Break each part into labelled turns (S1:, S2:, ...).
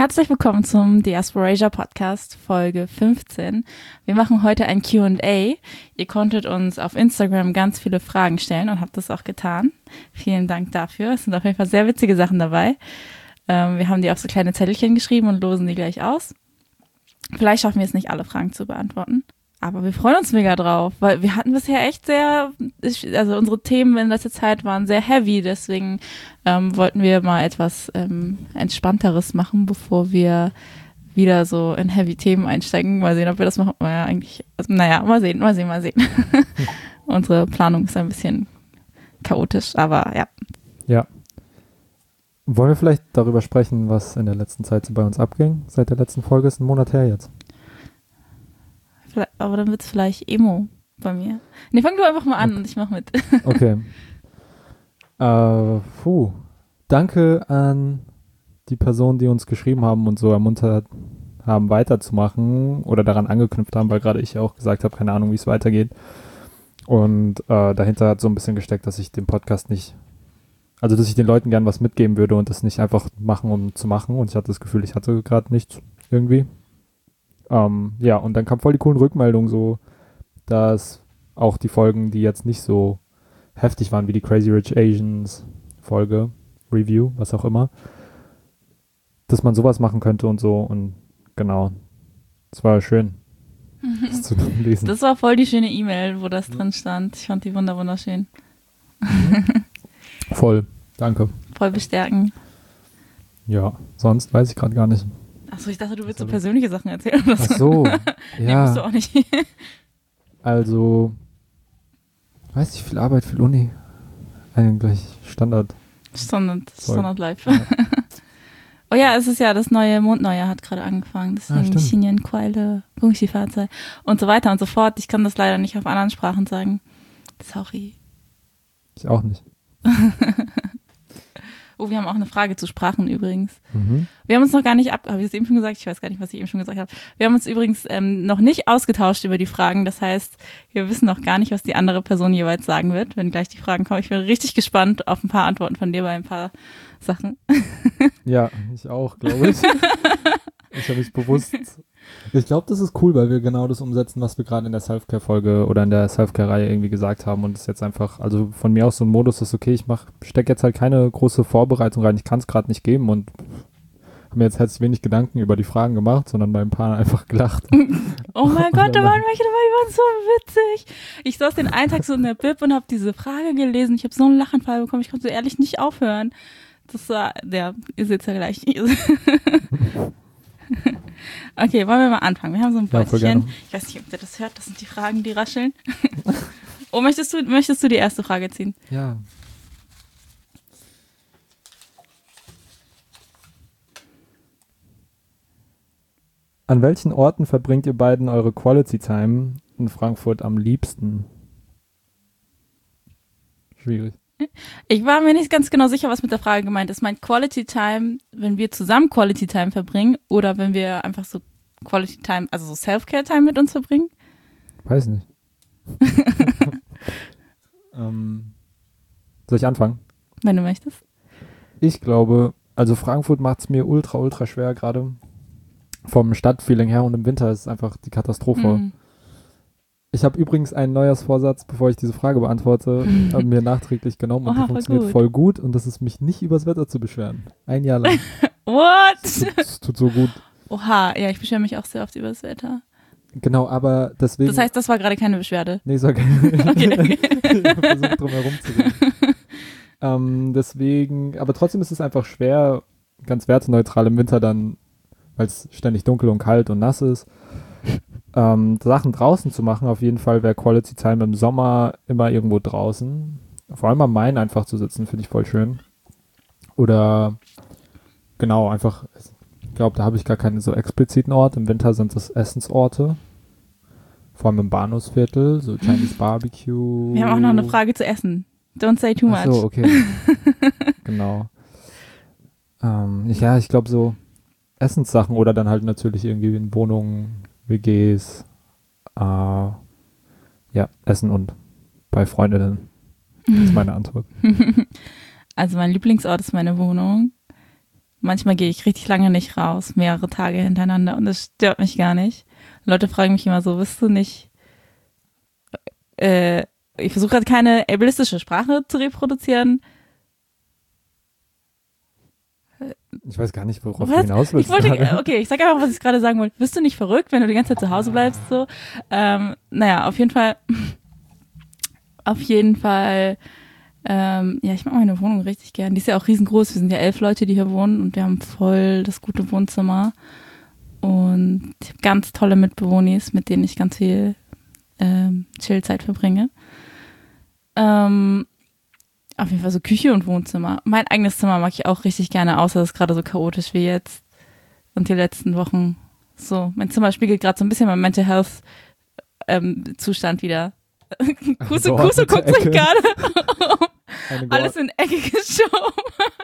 S1: Herzlich willkommen zum Diasporasia Podcast Folge 15. Wir machen heute ein Q&A. Ihr konntet uns auf Instagram ganz viele Fragen stellen und habt das auch getan. Vielen Dank dafür. Es sind auf jeden Fall sehr witzige Sachen dabei. Wir haben die auf so kleine Zettelchen geschrieben und losen die gleich aus. Vielleicht schaffen wir es nicht, alle Fragen zu beantworten. Aber wir freuen uns mega drauf, weil wir hatten bisher echt also unsere Themen in letzter Zeit waren sehr heavy, deswegen wollten wir mal etwas Entspannteres machen, bevor wir wieder so in heavy Themen einsteigen. Mal sehen, ob wir das machen. Naja, eigentlich, also, mal sehen. Unsere Planung ist ein bisschen chaotisch, aber ja.
S2: Ja. Wollen wir vielleicht darüber sprechen, was in der letzten Zeit so bei uns abging? Seit der letzten Folge ist ein Monat her jetzt.
S1: Aber dann wird es vielleicht Emo bei mir. Nee, fang du einfach mal an und ich mach mit.
S2: Okay. Danke an die Personen, die uns geschrieben haben und so ermuntert haben, weiterzumachen oder daran angeknüpft haben, weil gerade ich ja auch gesagt habe, keine Ahnung, wie es weitergeht. Und dahinter hat so ein bisschen gesteckt, dass ich den Podcast nicht, also dass ich den Leuten gern was mitgeben würde und das nicht einfach machen, um zu machen. Und ich hatte das Gefühl, ich hatte gerade nichts irgendwie. Ja, und dann kam voll die coolen Rückmeldungen so, dass auch die Folgen, die jetzt nicht so heftig waren wie die Crazy Rich Asians Folge, Review, was auch immer, dass man sowas machen könnte und so und genau, es war schön, das zu lesen.
S1: Das war voll die schöne E-Mail, wo das drin stand. Ich fand die wunderschön.
S2: Voll, danke.
S1: Voll bestärken.
S2: Ja, sonst weiß ich gerade gar nicht.
S1: Achso, ich dachte, du willst so persönliche Sachen erzählen oder so.
S2: Ach so,
S1: Nee,
S2: ja.
S1: musst du auch nicht.
S2: Also, weiß nicht, viel Arbeit, viel Uni. Eigentlich Standard.
S1: Standard Life.
S2: Ja.
S1: Oh ja, es ist ja das neue Mondneujahr hat gerade angefangen. Deswegen Xinyan, Kuaile, Gongxi Fazai und so weiter und so fort. Ich kann das leider nicht auf anderen Sprachen sagen. Sorry.
S2: Ich auch nicht.
S1: Oh, wir haben auch eine Frage zu Sprachen übrigens.
S2: Mhm.
S1: Wir haben uns noch gar nicht habe ich es eben schon gesagt? Ich weiß gar nicht, was ich eben schon gesagt habe. Wir haben uns übrigens noch nicht ausgetauscht über die Fragen. Das heißt, wir wissen noch gar nicht, was die andere Person jeweils sagen wird, wenn gleich die Fragen kommen. Ich bin richtig gespannt auf ein paar Antworten von dir bei ein paar Sachen.
S2: Ja, ich auch, glaube ich. Ich habe mich bewusst. Ich glaube, das ist cool, weil wir genau das umsetzen, was wir gerade in der Selfcare-Folge oder in der Selfcare-Reihe irgendwie gesagt haben und es jetzt einfach, also von mir aus so ein Modus ist, okay, ich stecke jetzt halt keine große Vorbereitung rein, ich kann es gerade nicht geben und habe mir jetzt herzlich wenig Gedanken über die Fragen gemacht, sondern bei ein paar einfach gelacht.
S1: Oh mein Gott, da waren welche dabei, die waren so witzig. Ich saß den einen Tag so in der Bib und habe diese Frage gelesen. Ich habe so einen Lachanfall bekommen, ich konnte so ehrlich nicht aufhören. Das war, ja, ihr seht ja gleich. Okay, wollen wir mal anfangen? Wir haben so ein Beutelchen. Ich weiß nicht, ob ihr das hört. Das sind die Fragen, die rascheln. Oh, möchtest du die erste Frage ziehen?
S2: Ja. An welchen Orten verbringt ihr beiden eure Quality Time in Frankfurt am liebsten? Schwierig.
S1: Ich war mir nicht ganz genau sicher, was mit der Frage gemeint ist. Meint Quality Time, wenn wir zusammen Quality Time verbringen oder wenn wir einfach so Quality Time, also so Self-Care Time mit uns verbringen?
S2: Weiß nicht. Soll ich anfangen?
S1: Wenn du möchtest.
S2: Ich glaube, also Frankfurt macht es mir ultra schwer gerade. Vom Stadtfeeling her und im Winter ist es einfach die Katastrophe.
S1: Mhm.
S2: Ich habe übrigens einen Neujahrsvorsatz, bevor ich diese Frage beantworte, mir nachträglich genommen und der funktioniert voll gut und das ist mich nicht übers Wetter zu beschweren. Ein Jahr lang.
S1: What?
S2: Das tut so gut.
S1: Oha, ja, ich beschwere mich auch sehr oft über das Wetter.
S2: Genau, aber deswegen...
S1: Das heißt, das war gerade keine Beschwerde?
S2: Nee, ich sag okay. Ich habe versucht, drum herum zu gehen. Deswegen, aber trotzdem ist es einfach schwer, ganz werteneutral im Winter dann, weil es ständig dunkel und kalt und nass ist, Sachen draußen zu machen. Auf jeden Fall wäre Quality Time im Sommer immer irgendwo draußen. Vor allem am Main einfach zu sitzen, finde ich voll schön. Oder genau, einfach, ich glaube, da habe ich gar keinen so expliziten Ort. Im Winter sind das Essensorte. Vor allem im Bahnhofsviertel, so Chinese Barbecue.
S1: Wir haben auch noch eine Frage zu essen. Don't say too much.
S2: Ach so, okay. Genau. Ich glaube so Essenssachen oder dann halt natürlich irgendwie in Wohnungen, WGs, Essen und bei Freundinnen. Das ist meine Antwort.
S1: Also mein Lieblingsort ist meine Wohnung. Manchmal gehe ich richtig lange nicht raus, mehrere Tage hintereinander und das stört mich gar nicht. Leute fragen mich immer so, bist du nicht, ich versuche gerade keine ableistische Sprache zu reproduzieren.
S2: Ich weiß gar nicht, worauf du hinaus willst.
S1: Okay, ich sag einfach, was ich gerade sagen wollte. Bist du nicht verrückt, wenn du die ganze Zeit zu Hause bleibst? So? Naja, auf jeden Fall, ja, ich mag meine Wohnung richtig gern. Die ist ja auch riesengroß. Wir sind ja 11 Leute, die hier wohnen und wir haben voll das gute Wohnzimmer. Und ich habe ganz tolle Mitbewohnis, mit denen ich ganz viel Chillzeit verbringe. Auf jeden Fall so Küche und Wohnzimmer. Mein eigenes Zimmer mag ich auch richtig gerne, außer es ist gerade so chaotisch wie jetzt und die letzten Wochen. So, mein Zimmer spiegelt gerade so ein bisschen mein Mental Health Zustand wieder. Kuso guckt sich gerade alles in Ecke geschoben.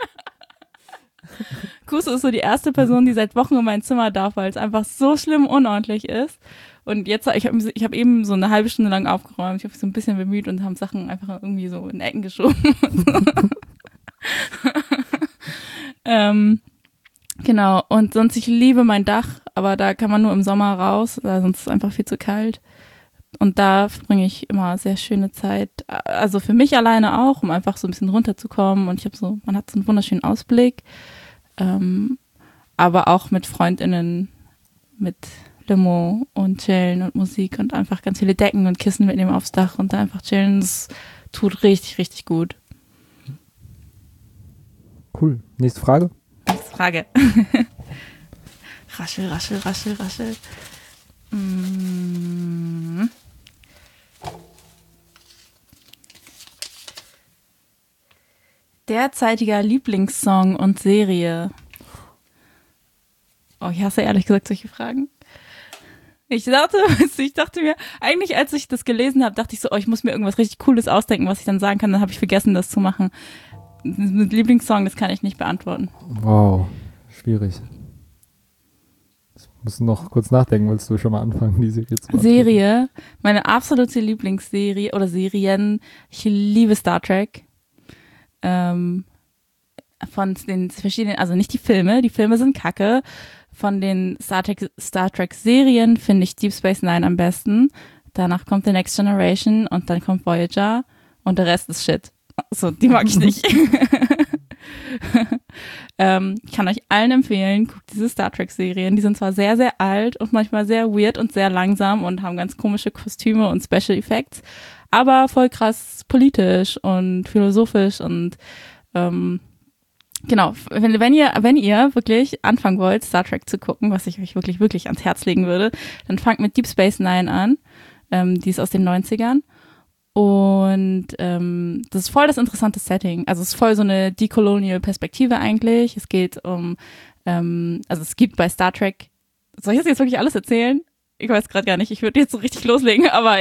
S1: Kuso ist so die erste Person, die seit Wochen in mein Zimmer darf, weil es einfach so schlimm unordentlich ist. Und jetzt, ich hab eben so eine halbe Stunde lang aufgeräumt. Ich habe mich so ein bisschen bemüht und haben Sachen einfach irgendwie so in Ecken geschoben. Genau. Und sonst, ich liebe mein Dach, aber da kann man nur im Sommer raus, sonst ist es einfach viel zu kalt. Und da verbringe ich immer sehr schöne Zeit. Also für mich alleine auch, um einfach so ein bisschen runterzukommen. Und man hat so einen wunderschönen Ausblick. Aber auch mit FreundInnen, mit Limo und chillen und Musik und einfach ganz viele Decken und Kissen mitnehmen aufs Dach und da einfach chillen. Das tut richtig, richtig gut.
S2: Cool. Nächste Frage.
S1: Raschel. Derzeitiger Lieblingssong und Serie. Oh, ich hasse ehrlich gesagt solche Fragen. Ich dachte mir, eigentlich als ich das gelesen habe, dachte ich so, ich muss mir irgendwas richtig Cooles ausdenken, was ich dann sagen kann. Dann habe ich vergessen, das zu machen. Mit Lieblingssong, das kann ich nicht beantworten.
S2: Wow, schwierig. Ich muss noch kurz nachdenken, willst du schon mal anfangen, die Serie zu machen?
S1: Serie, meine absolute Lieblingsserie oder Serien, ich liebe Star Trek. Von den verschiedenen, also nicht die Filme sind kacke. Von den Star Trek Serien finde ich Deep Space Nine am besten. Danach kommt The Next Generation und dann kommt Voyager und der Rest ist Shit. So, die mag ich nicht. Ich kann euch allen empfehlen, guckt diese Star Trek Serien. Die sind zwar sehr, sehr alt und manchmal sehr weird und sehr langsam und haben ganz komische Kostüme und Special Effects, aber voll krass politisch und philosophisch und genau, wenn ihr wirklich anfangen wollt, Star Trek zu gucken, was ich euch wirklich, wirklich ans Herz legen würde, dann fangt mit Deep Space Nine an. Die ist aus den 90ern. Und das ist voll das interessante Setting. Also es ist voll so eine decolonial Perspektive eigentlich. Es geht also es gibt bei Star Trek, soll ich das jetzt wirklich alles erzählen? Ich weiß gerade gar nicht, ich würde jetzt so richtig loslegen, aber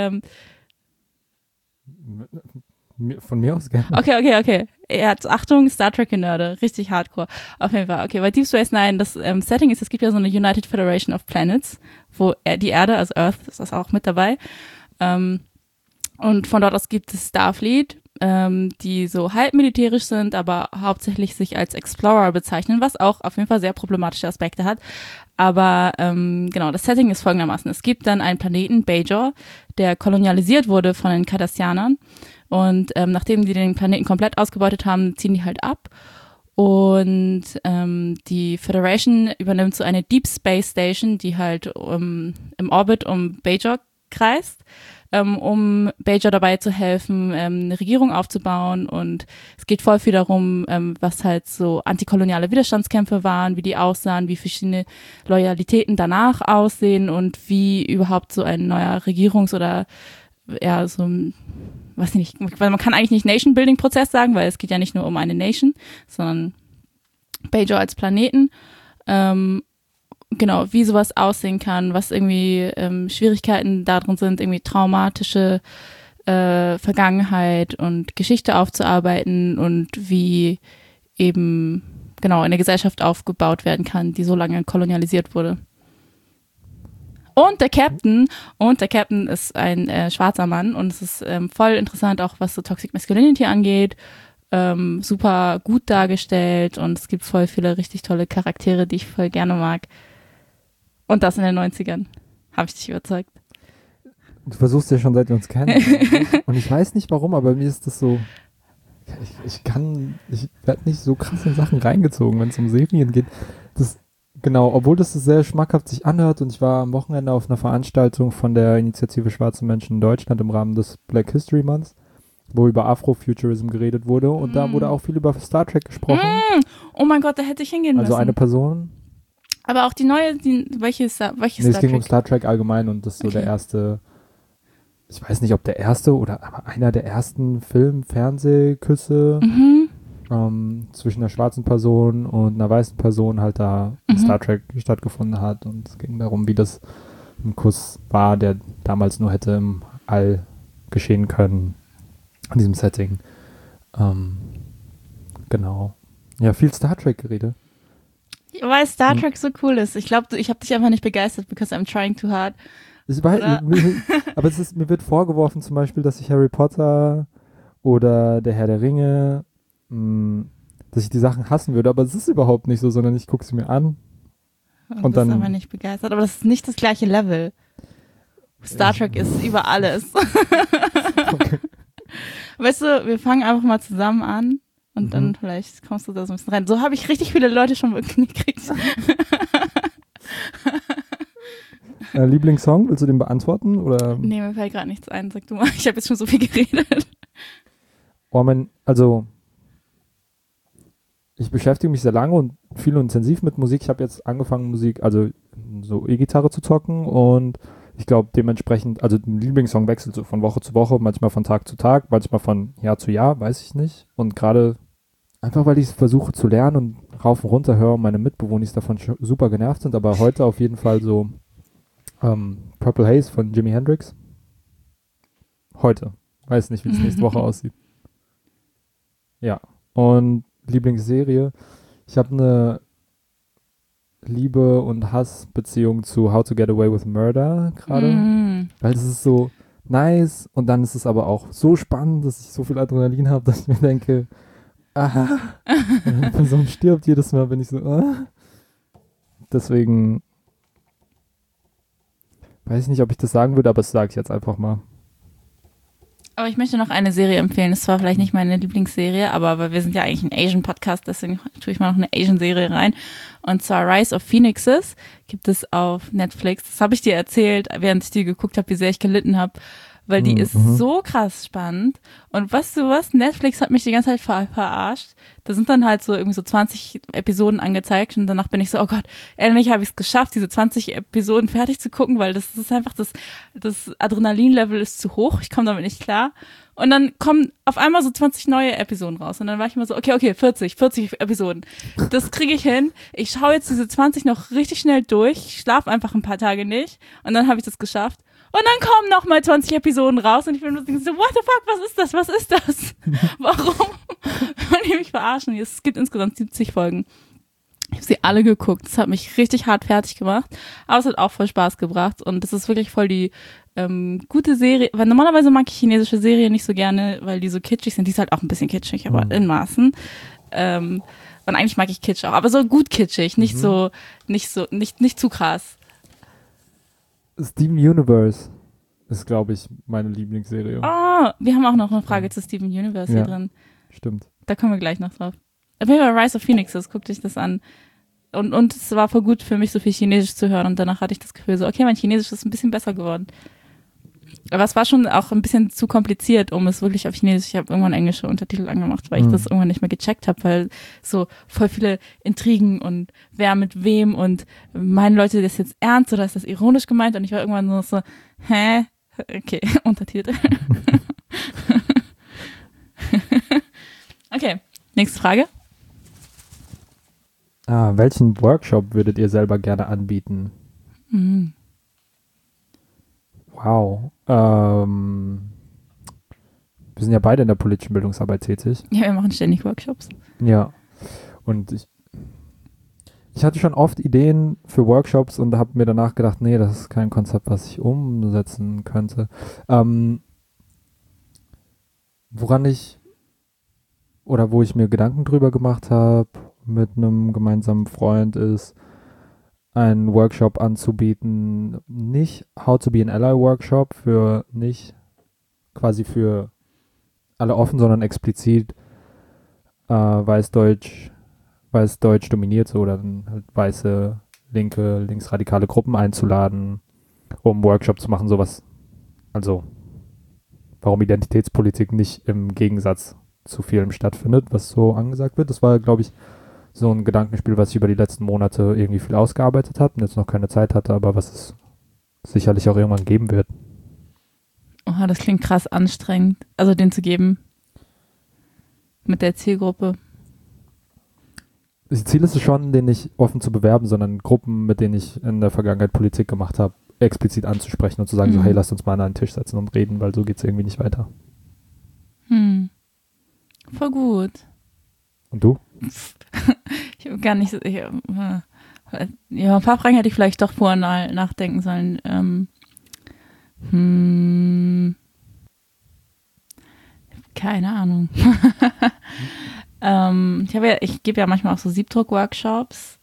S2: von mir aus gerne.
S1: Okay. Achtung, Star Trek-Nörde, richtig hardcore. Auf jeden Fall, okay, weil Deep Space Nine, das Setting ist, es gibt ja so eine United Federation of Planets, wo die Erde, also Earth, ist das auch mit dabei. Und von dort aus gibt es Starfleet, die so halb militärisch sind, aber hauptsächlich sich als Explorer bezeichnen, was auch auf jeden Fall sehr problematische Aspekte hat. Aber genau, das Setting ist folgendermaßen. Es gibt dann einen Planeten, Bajor, der kolonialisiert wurde von den Cardassianern. Und nachdem die den Planeten komplett ausgebeutet haben, ziehen die halt ab. Und die Föderation übernimmt so eine Deep Space Station, die halt im Orbit um Bajor kreist, um Bajor dabei zu helfen, eine Regierung aufzubauen. Und es geht voll viel darum, was halt so antikoloniale Widerstandskämpfe waren, wie die aussahen, wie verschiedene Loyalitäten danach aussehen und wie überhaupt so ein neuer oder ja, so weiß ich nicht, weil man kann eigentlich nicht Nation-Building-Prozess sagen, weil es geht ja nicht nur um eine Nation, sondern Bajor als Planeten. Genau, wie sowas aussehen kann, was irgendwie Schwierigkeiten darin sind, irgendwie traumatische Vergangenheit und Geschichte aufzuarbeiten und wie eben genau eine Gesellschaft aufgebaut werden kann, die so lange kolonialisiert wurde. Und der Captain ist ein schwarzer Mann und es ist voll interessant auch, was so Toxic Masculinity angeht. super gut dargestellt und es gibt voll viele richtig tolle Charaktere, die ich voll gerne mag. Und das in den 90ern. Habe ich dich überzeugt?
S2: Du versuchst ja schon, seit wir uns kennen. Und ich weiß nicht warum, aber mir ist das so, ich werde nicht so krass in Sachen reingezogen, wenn es um Serien geht. Genau, obwohl das sehr schmackhaft sich anhört und ich war am Wochenende auf einer Veranstaltung von der Initiative Schwarze Menschen in Deutschland im Rahmen des Black History Months, wo über Afrofuturism geredet wurde und da wurde auch viel über Star Trek gesprochen.
S1: Oh mein Gott, da hätte ich hingehen müssen.
S2: Also eine Person.
S1: Aber auch die neue, welche Star Trek?
S2: Es ging um Star Trek allgemein und das ist so der erste, ich weiß nicht, ob der erste oder aber einer der ersten Fernsehküsse zwischen einer schwarzen Person und einer weißen Person halt da in Star Trek stattgefunden hat und es ging darum, wie das ein Kuss war, der damals nur hätte im All geschehen können, in diesem Setting. Genau. Ja, viel Star Trek geredet.
S1: Weil Star Trek so cool ist. Ich glaube, ich habe dich einfach nicht begeistert, because I'm trying too hard.
S2: Aber mir wird vorgeworfen zum Beispiel, dass ich Harry Potter oder der Herr der Ringe, dass ich die Sachen hassen würde, aber es ist überhaupt nicht so, sondern ich gucke sie mir an. Und dann.
S1: Ich bin aber nicht begeistert, aber das ist nicht das gleiche Level. Star Trek ist über alles. Okay. Weißt du, wir fangen einfach mal zusammen an und dann vielleicht kommst du da so ein bisschen rein. So habe ich richtig viele Leute schon gekriegt.
S2: Lieblingssong, willst du den beantworten? Oder?
S1: Nee, mir fällt gerade nichts ein. Sag du mal, ich habe jetzt schon so viel geredet.
S2: Also ich beschäftige mich sehr lange und viel und intensiv mit Musik. Ich habe jetzt angefangen, also so E-Gitarre zu zocken und ich glaube dementsprechend, also der Lieblingssong wechselt so von Woche zu Woche, manchmal von Tag zu Tag, manchmal von Jahr zu Jahr, weiß ich nicht. Und gerade einfach, weil ich es versuche zu lernen und rauf und runter höre und meine Mitbewohner davon super genervt sind, aber heute auf jeden Fall so Purple Haze von Jimi Hendrix. Heute. Weiß nicht, wie es nächste Woche aussieht. Ja. Und Lieblingsserie. Ich habe eine Liebe- und Hassbeziehung zu How to Get Away with Murder gerade. Weil es ist so nice und dann ist es aber auch so spannend, dass ich so viel Adrenalin habe, dass ich mir denke, wenn eine Person stirbt, jedes Mal bin ich so, Deswegen weiß ich nicht, ob ich das sagen würde, aber das sage ich jetzt einfach mal.
S1: Aber ich möchte noch eine Serie empfehlen. Das war vielleicht nicht meine Lieblingsserie, aber weil wir sind ja eigentlich ein Asian-Podcast, deswegen tue ich mal noch eine Asian-Serie rein. Und zwar Rise of Phoenixes gibt es auf Netflix. Das habe ich dir erzählt, während ich die geguckt habe, wie sehr ich gelitten habe, weil die ist so krass spannend. Und weißt du was? Netflix hat mich die ganze Zeit verarscht. Da sind dann halt so irgendwie so 20 Episoden angezeigt und danach bin ich so, oh Gott, endlich habe ich es geschafft, diese 20 Episoden fertig zu gucken, weil das ist einfach das Adrenalin-Level ist zu hoch. Ich komme damit nicht klar. Und dann kommen auf einmal so 20 neue Episoden raus. Und dann war ich immer so, okay, 40 Episoden. Das kriege ich hin. Ich schaue jetzt diese 20 noch richtig schnell durch. Ich schlafe einfach ein paar Tage nicht. Und dann habe ich das geschafft. Und dann kommen noch mal 20 Episoden raus und ich bin so, what the fuck, was ist das? Warum? Und die mich verarschen. Es gibt insgesamt 70 Folgen. Ich habe sie alle geguckt. Das hat mich richtig hart fertig gemacht. Aber es hat auch voll Spaß gebracht. Und das ist wirklich voll die gute Serie. Weil normalerweise mag ich chinesische Serien nicht so gerne, weil die so kitschig sind. Die ist halt auch ein bisschen kitschig, aber in Maßen. Und eigentlich mag ich Kitsch auch. Aber so gut kitschig. Nicht zu krass.
S2: Steven Universe ist, glaube ich, meine Lieblingsserie.
S1: Oh, wir haben auch noch eine Frage zu Steven Universe hier drin.
S2: Stimmt.
S1: Da kommen wir gleich noch drauf. Auf jeden Fall Rise of Phoenixes, guck dich das an. Und es war voll gut für mich, so viel Chinesisch zu hören. Und danach hatte ich das Gefühl so, okay, mein Chinesisch ist ein bisschen besser geworden. Aber es war schon auch ein bisschen zu kompliziert, um es wirklich auf Chinesisch. Ich habe irgendwann englische Untertitel angemacht, weil ich das irgendwann nicht mehr gecheckt habe, weil so voll viele Intrigen und wer mit wem und meinen Leute das jetzt ernst oder ist das ironisch gemeint? Und ich war irgendwann so, hä? Okay, Untertitel. Okay, nächste Frage.
S2: Welchen Workshop würdet ihr selber gerne anbieten? Wow. Wir sind ja beide in der politischen Bildungsarbeit tätig.
S1: Ja, wir machen ständig Workshops.
S2: Ja. Und ich hatte schon oft Ideen für Workshops und habe mir danach gedacht, nee, das ist kein Konzept, was ich umsetzen könnte. Woran ich oder wo ich mir Gedanken drüber gemacht habe mit einem gemeinsamen Freund ist, einen Workshop anzubieten, nicht How to be an Ally Workshop für nicht quasi für alle offen, sondern explizit weiß Deutsch dominiert, so oder dann halt weiße, linke, linksradikale Gruppen einzuladen, um einen Workshop zu machen, sowas. Also, warum Identitätspolitik nicht im Gegensatz zu vielem stattfindet, was so angesagt wird. Das war, glaube ich, so ein Gedankenspiel, was ich über die letzten Monate irgendwie viel ausgearbeitet habe und jetzt noch keine Zeit hatte, aber was es sicherlich auch irgendwann geben wird.
S1: Oh, das klingt krass anstrengend. Also den zu geben. Mit der Zielgruppe.
S2: Das Ziel ist es schon, den nicht offen zu bewerben, sondern Gruppen, mit denen ich in der Vergangenheit Politik gemacht habe, explizit anzusprechen und zu sagen, so, hey, lasst uns mal an einen Tisch setzen und reden, weil so geht es irgendwie nicht weiter.
S1: Voll gut.
S2: Und du?
S1: Ich habe gar nicht so. Ja, ein paar Fragen hätte ich vielleicht doch vorher nachdenken sollen. Keine Ahnung. Ich gebe ja manchmal auch so Siebdruck-Workshops.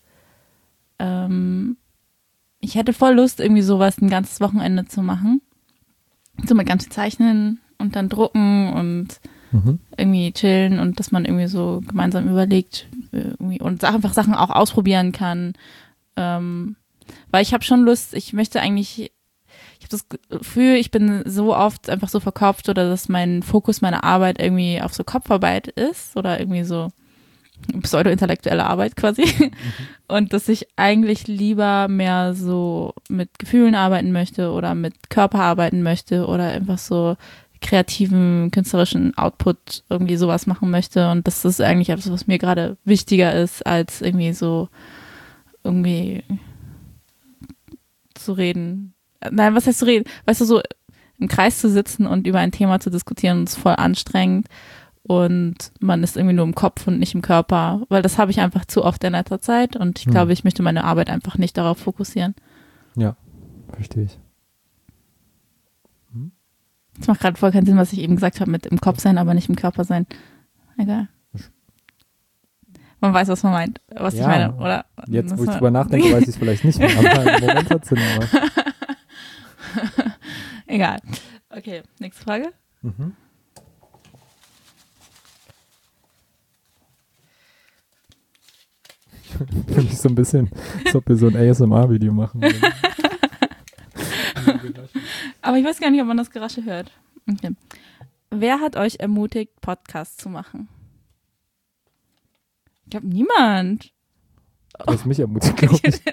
S1: Ich hätte voll Lust, irgendwie sowas ein ganzes Wochenende zu machen. So mit ganz viel Zeichnen und dann drucken und irgendwie chillen und dass man irgendwie so gemeinsam überlegt und einfach Sachen auch ausprobieren kann. Weil ich habe schon Lust, ich habe das Gefühl, ich bin so oft einfach so verkopft oder dass mein Fokus meiner Arbeit irgendwie auf so Kopfarbeit ist oder irgendwie so pseudo-intellektuelle Arbeit quasi. Und dass ich eigentlich lieber mehr so mit Gefühlen arbeiten möchte oder mit Körper arbeiten möchte oder einfach so kreativen, künstlerischen Output irgendwie sowas machen möchte. Und das ist eigentlich etwas, was mir gerade wichtiger ist, als irgendwie so irgendwie zu reden. Nein, was heißt zu reden? Weißt du, so im Kreis zu sitzen und über ein Thema zu diskutieren, ist voll anstrengend und man ist irgendwie nur im Kopf und nicht im Körper, weil das habe ich einfach zu oft in letzter Zeit und ich glaube, ich möchte meine Arbeit einfach nicht darauf fokussieren.
S2: Ja, verstehe ich.
S1: Das macht gerade voll keinen Sinn, was ich eben gesagt habe mit im Kopf sein, aber nicht im Körper sein. Egal. Man weiß, was man meint, was ich meine, oder?
S2: Jetzt, wo ich drüber nachdenke, weiß ich es vielleicht nicht mehr, aber im Moment hat es Sinn gemacht.
S1: Egal. Okay, nächste Frage.
S2: Finde ich so ein bisschen, als ob wir so ein ASMR-Video machen.
S1: Aber ich weiß gar nicht, ob man das Gerasche hört. Okay. Wer hat euch ermutigt, Podcasts zu machen? Ich glaube, niemand.
S2: Du hast mich ermutigt, glaube ich.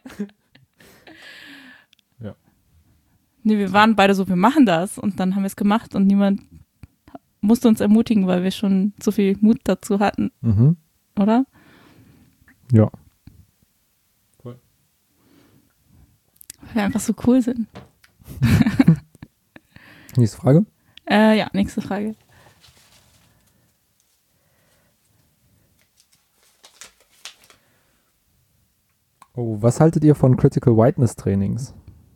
S2: Ja.
S1: Nee, wir waren beide so, wir machen das. Und dann haben wir es gemacht und niemand musste uns ermutigen, weil wir schon so viel Mut dazu hatten. Oder?
S2: Ja.
S1: Cool. Weil wir einfach so cool sind.
S2: Nächste Frage?
S1: Ja, nächste Frage.
S2: Oh, was haltet ihr von Critical Whiteness Trainings?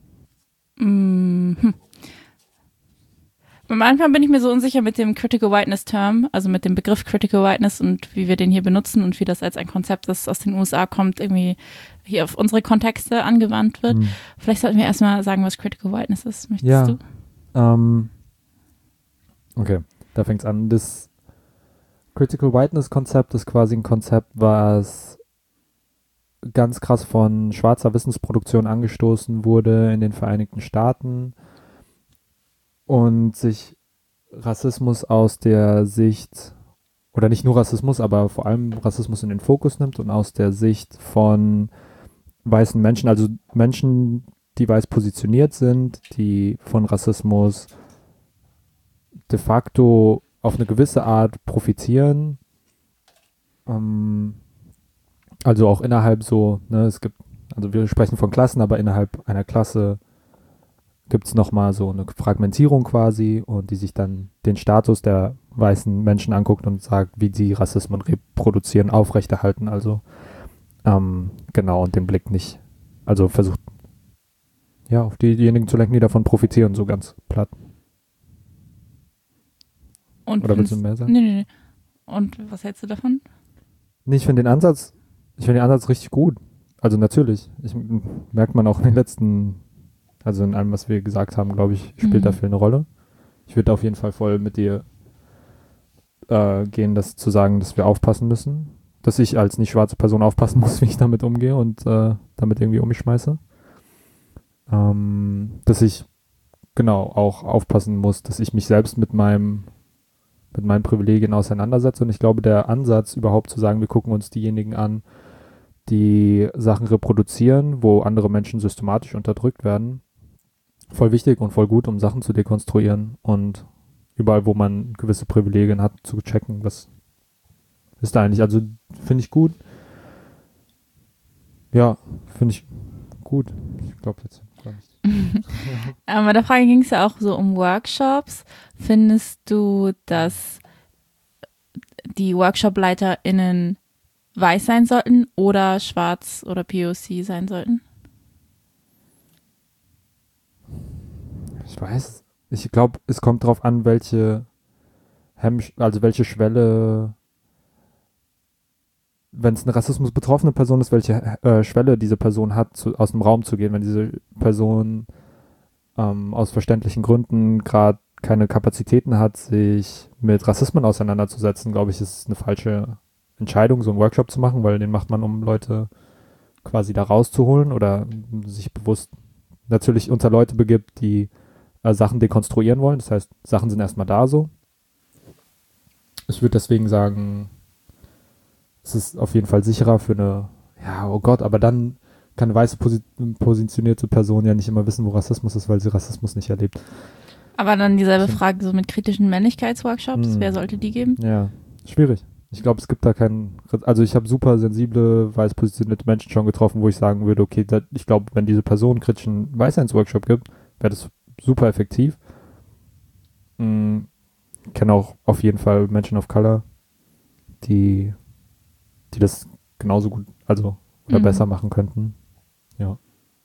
S1: Manchmal bin ich mir so unsicher mit dem Critical Whiteness Term, also mit dem Begriff Critical Whiteness und wie wir den hier benutzen und wie das als ein Konzept, das aus den USA kommt, irgendwie hier auf unsere Kontexte angewandt wird. Vielleicht sollten wir erstmal sagen, was Critical Whiteness ist. Möchtest du?
S2: Okay, da fängt es an. Das Critical Whiteness Konzept ist quasi ein Konzept, was ganz krass von schwarzer Wissensproduktion angestoßen wurde in den Vereinigten Staaten und sich Rassismus aus der Sicht, oder nicht nur Rassismus, aber vor allem Rassismus in den Fokus nimmt und aus der Sicht von weißen Menschen, also Menschen, die weiß positioniert sind, die von Rassismus de facto auf eine gewisse Art profitieren, also auch innerhalb so, ne, es gibt, also wir sprechen von Klassen, aber innerhalb einer Klasse gibt es nochmal so eine Fragmentierung quasi und die sich dann den Status der weißen Menschen anguckt und sagt, wie sie Rassismen reproduzieren, aufrechterhalten, also genau, und den Blick nicht, also versucht, ja, auf diejenigen zu lenken, die davon profitieren, so ganz platt.
S1: Und
S2: oder willst du mehr sagen?
S1: Nee. Und was hältst du davon?
S2: Nee, ich finde den Ansatz richtig gut. Also natürlich, merkt man auch in den letzten, also in allem, was wir gesagt haben, glaube ich, spielt da viel eine Rolle. Ich würde auf jeden Fall voll mit dir gehen, das zu sagen, dass wir aufpassen müssen. Dass ich als nicht schwarze Person aufpassen muss, wie ich damit umgehe und damit irgendwie um mich schmeiße. Dass ich genau auch aufpassen muss, dass ich mich selbst mit meinen Privilegien auseinandersetze. Und ich glaube, der Ansatz überhaupt zu sagen, wir gucken uns diejenigen an, die Sachen reproduzieren, wo andere Menschen systematisch unterdrückt werden, voll wichtig und voll gut, um Sachen zu dekonstruieren und überall, wo man gewisse Privilegien hat, zu checken, was ist da eigentlich. Also finde ich gut. Ja, finde ich gut. Ich glaube jetzt gar nicht.
S1: Bei der Frage ging es ja auch so um Workshops. Findest du, dass die WorkshopleiterInnen weiß sein sollten oder schwarz oder POC sein sollten?
S2: Ich weiß. Ich glaube, es kommt darauf an, welche Schwelle, wenn es eine Rassismus betroffene Person ist, welche Schwelle diese Person hat, aus dem Raum zu gehen. Wenn diese Person aus verständlichen Gründen gerade keine Kapazitäten hat, sich mit Rassismen auseinanderzusetzen, glaube ich, ist es eine falsche Entscheidung, so einen Workshop zu machen, weil den macht man, um Leute quasi da rauszuholen oder sich bewusst natürlich unter Leute begibt, die Sachen dekonstruieren wollen. Das heißt, Sachen sind erstmal da so. Ich würde deswegen sagen, es ist auf jeden Fall sicherer für eine, ja, oh Gott, aber dann kann eine weiße positionierte Person ja nicht immer wissen, wo Rassismus ist, weil sie Rassismus nicht erlebt.
S1: Aber dann dieselbe Frage so mit kritischen Männlichkeitsworkshops, wer sollte die geben?
S2: Ja, schwierig. Ich glaube, es gibt da keinen, also ich habe super sensible, weiß positionierte Menschen schon getroffen, wo ich sagen würde, okay, ich glaube, wenn diese Person einen kritischen Weißseins-Workshop gibt, wäre das super effektiv. Ich kenne auch auf jeden Fall Menschen of Color, die das genauso gut, also oder besser machen könnten. Ja.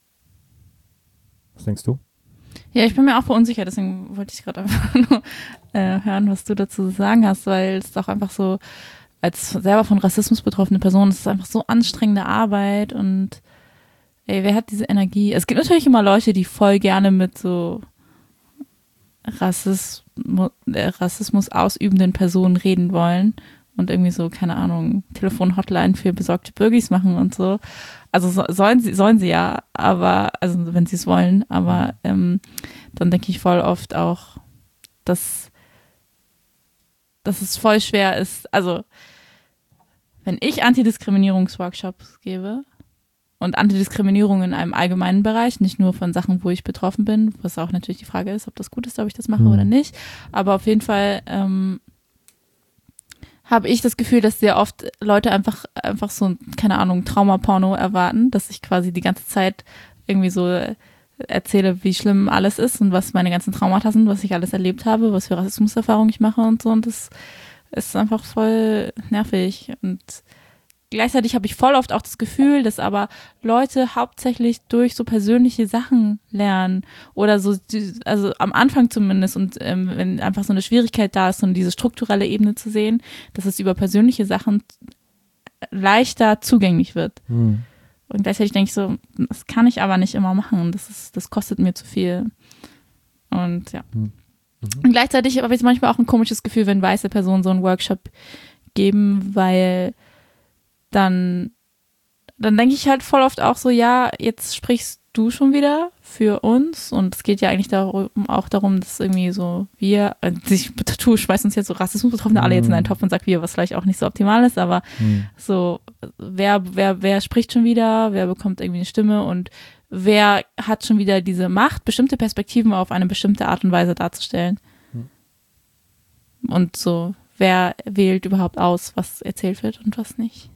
S2: Was denkst du?
S1: Ja, ich bin mir auch verunsichert, deswegen wollte ich gerade einfach nur hören, was du dazu zu sagen hast, weil es doch einfach so, als selber von Rassismus betroffene Person, es ist einfach so anstrengende Arbeit und ey, wer hat diese Energie? Es gibt natürlich immer Leute, die voll gerne mit so Rassismus ausübenden Personen reden wollen und irgendwie so, keine Ahnung, Telefon-Hotline für besorgte Bürgis machen und so. Also sollen sie ja, aber, also wenn sie es wollen, aber dann denke ich voll oft auch, dass es voll schwer ist. Also wenn ich Antidiskriminierungsworkshops gebe und Antidiskriminierung in einem allgemeinen Bereich, nicht nur von Sachen, wo ich betroffen bin, was auch natürlich die Frage ist, ob das gut ist, ob ich das mache oder nicht, aber auf jeden Fall habe ich das Gefühl, dass sehr oft Leute einfach so, keine Ahnung, Traumaporno erwarten, dass ich quasi die ganze Zeit irgendwie so erzähle, wie schlimm alles ist und was meine ganzen Traumata sind, was ich alles erlebt habe, was für Rassismuserfahrungen ich mache und so, und das ist einfach voll nervig. Und gleichzeitig habe ich voll oft auch das Gefühl, dass aber Leute hauptsächlich durch so persönliche Sachen lernen oder so, also am Anfang zumindest, und wenn einfach so eine Schwierigkeit da ist, so diese strukturelle Ebene zu sehen, dass es über persönliche Sachen leichter zugänglich wird. Und gleichzeitig denke ich so, das kann ich aber nicht immer machen, das kostet mir zu viel. Und ja. Und gleichzeitig habe ich manchmal auch ein komisches Gefühl, wenn weiße Personen so einen Workshop geben, weil dann denke ich halt voll oft auch so, ja, jetzt sprichst du schon wieder für uns, und es geht ja eigentlich auch darum, dass irgendwie so wir, du schmeißt uns jetzt so Rassismusbetroffene alle jetzt in einen Topf und sagt wir, was vielleicht auch nicht so optimal ist, aber so, wer spricht schon wieder, wer bekommt irgendwie eine Stimme und wer hat schon wieder diese Macht, bestimmte Perspektiven auf eine bestimmte Art und Weise darzustellen. Und so, wer wählt überhaupt aus, was erzählt wird und was nicht.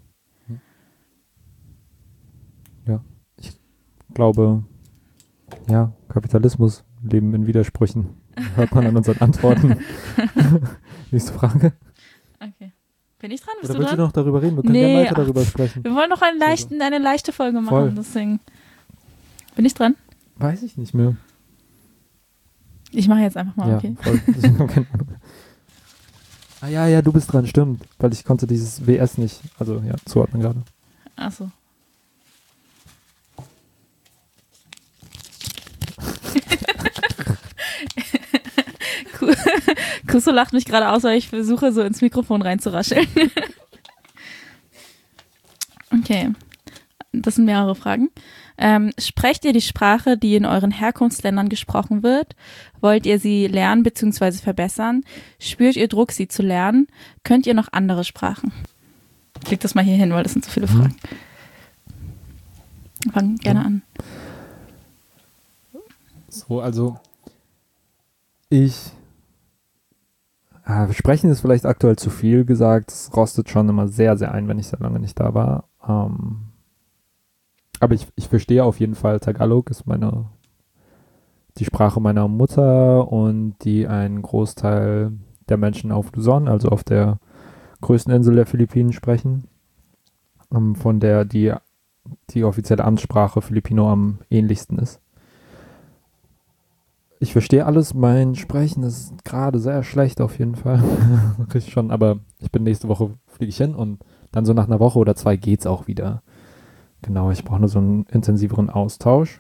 S2: Ja, ich glaube, ja, Kapitalismus, Leben in Widersprüchen. Hört man an unseren Antworten. Nächste Frage.
S1: Okay. Bin ich dran? Bist
S2: Oder
S1: du
S2: willst
S1: dran?
S2: du noch darüber reden? Wir können gerne weiter darüber sprechen.
S1: Wir wollen noch eine leichte Folge machen,
S2: Voll.
S1: deswegen. Bin ich dran?
S2: Weiß ich nicht mehr.
S1: Ich mache jetzt einfach mal,
S2: Ja,
S1: okay.
S2: voll. Ah ja, du bist dran, stimmt. Weil ich konnte dieses WS nicht, also ja, zuordnen gerade.
S1: Achso. Kusso lacht mich gerade aus, weil ich versuche, so ins Mikrofon reinzurascheln. Okay, das sind mehrere Fragen. Sprecht ihr die Sprache, die in euren Herkunftsländern gesprochen wird? Wollt ihr sie lernen bzw. verbessern? Spürt ihr Druck, sie zu lernen? Könnt ihr noch andere Sprachen? Ich leg das mal hier hin, weil das sind so viele Fragen. Fang gerne an.
S2: So, also sprechen ist vielleicht aktuell zu viel gesagt. Es rostet schon immer sehr, sehr ein, wenn ich sehr lange nicht da war. Aber ich verstehe auf jeden Fall, Tagalog ist die Sprache meiner Mutter und die einen Großteil der Menschen auf Luzon, also auf der größten Insel der Philippinen, sprechen. Von der die offizielle Amtssprache Filipino am ähnlichsten ist. Ich verstehe alles, mein Sprechen ist gerade sehr schlecht auf jeden Fall. Richtig schon, aber nächste Woche fliege ich hin und dann so nach einer Woche oder 2 geht's auch wieder. Genau, ich brauche nur so einen intensiveren Austausch.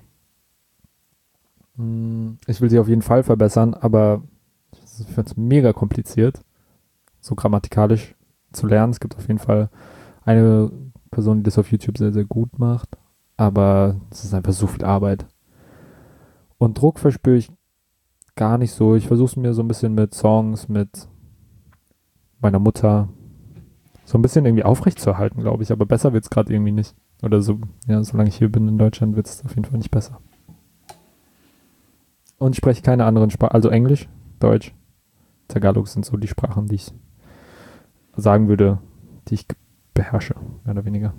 S2: Ich will sie auf jeden Fall verbessern, aber ich finde es mega kompliziert, so grammatikalisch zu lernen. Es gibt auf jeden Fall eine Person, die das auf YouTube sehr, sehr gut macht, aber es ist einfach so viel Arbeit. Und Druck verspüre ich gar nicht so. Ich versuche es mir so ein bisschen mit Songs, mit meiner Mutter so ein bisschen irgendwie aufrechtzuerhalten, glaube ich, aber besser wird es gerade irgendwie nicht. Oder so, ja, solange ich hier bin in Deutschland, wird es auf jeden Fall nicht besser. Und ich spreche keine anderen Sprachen, also Englisch, Deutsch, Tagalog sind so die Sprachen, die ich sagen würde, die ich beherrsche, mehr oder weniger.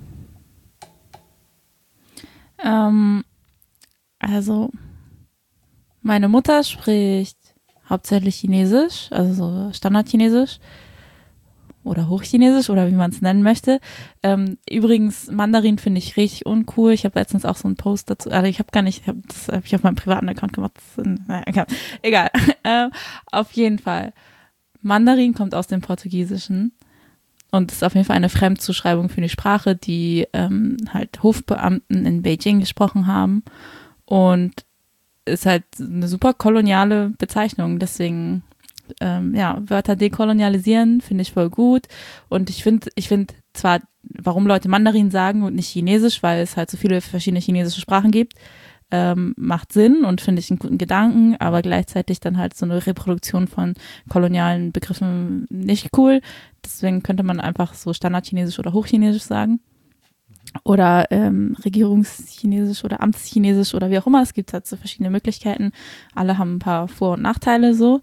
S1: Also, meine Mutter spricht hauptsächlich Chinesisch, also so Standardchinesisch oder Hochchinesisch oder wie man es nennen möchte. Übrigens, Mandarin finde ich richtig uncool. Ich habe letztens auch so einen Post dazu, also das habe ich auf meinem privaten Account gemacht. Egal. Auf jeden Fall. Mandarin kommt aus dem Portugiesischen und ist auf jeden Fall eine Fremdzuschreibung für die Sprache, die halt Hofbeamten in Beijing gesprochen haben und ist halt eine super koloniale Bezeichnung. Deswegen Wörter dekolonialisieren finde ich voll gut. Und ich finde zwar, warum Leute Mandarin sagen und nicht Chinesisch, weil es halt so viele verschiedene chinesische Sprachen gibt, macht Sinn und finde ich einen guten Gedanken, aber gleichzeitig dann halt so eine Reproduktion von kolonialen Begriffen nicht cool. Deswegen könnte man einfach so Standardchinesisch oder Hochchinesisch sagen. Oder Regierungschinesisch oder Amtschinesisch oder wie auch immer. Es gibt halt so verschiedene Möglichkeiten. Alle haben ein paar Vor- und Nachteile so.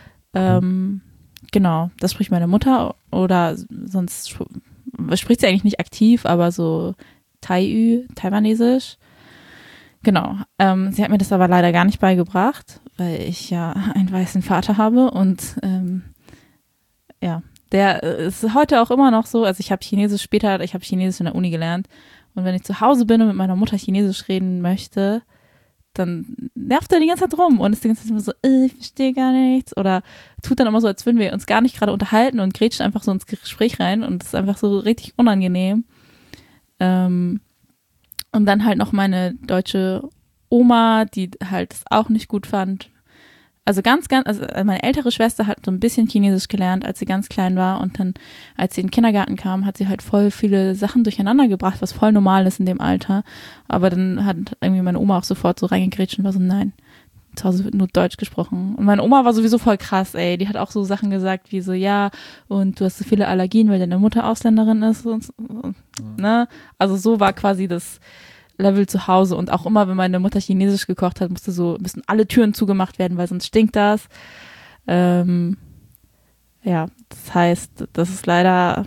S1: Genau, das spricht meine Mutter oder sonst spricht sie eigentlich nicht aktiv, aber so Taiwanesisch. Genau, sie hat mir das aber leider gar nicht beigebracht, weil ich ja einen weißen Vater habe und der ist heute auch immer noch so, also ich habe Chinesisch in der Uni gelernt und wenn ich zu Hause bin und mit meiner Mutter Chinesisch reden möchte, dann nervt er die ganze Zeit rum und ist die ganze Zeit immer so, ich verstehe gar nichts oder tut dann immer so, als würden wir uns gar nicht gerade unterhalten und grätscht einfach so ins Gespräch rein und das ist einfach so richtig unangenehm. Und dann halt noch meine deutsche Oma, die halt das auch nicht gut fand. Also also meine ältere Schwester hat so ein bisschen Chinesisch gelernt, als sie ganz klein war und dann, als sie in den Kindergarten kam, hat sie halt voll viele Sachen durcheinander gebracht, was voll normal ist in dem Alter. Aber dann hat irgendwie meine Oma auch sofort so reingegrätscht und war so, nein, zu Hause wird nur Deutsch gesprochen. Und meine Oma war sowieso voll krass, ey. Die hat auch so Sachen gesagt wie so, ja, und du hast so viele Allergien, weil deine Mutter Ausländerin ist und ne? Also so war quasi das Level zu Hause und auch immer, wenn meine Mutter Chinesisch gekocht hat, müssen alle Türen zugemacht werden, weil sonst stinkt das. Das heißt, das ist leider,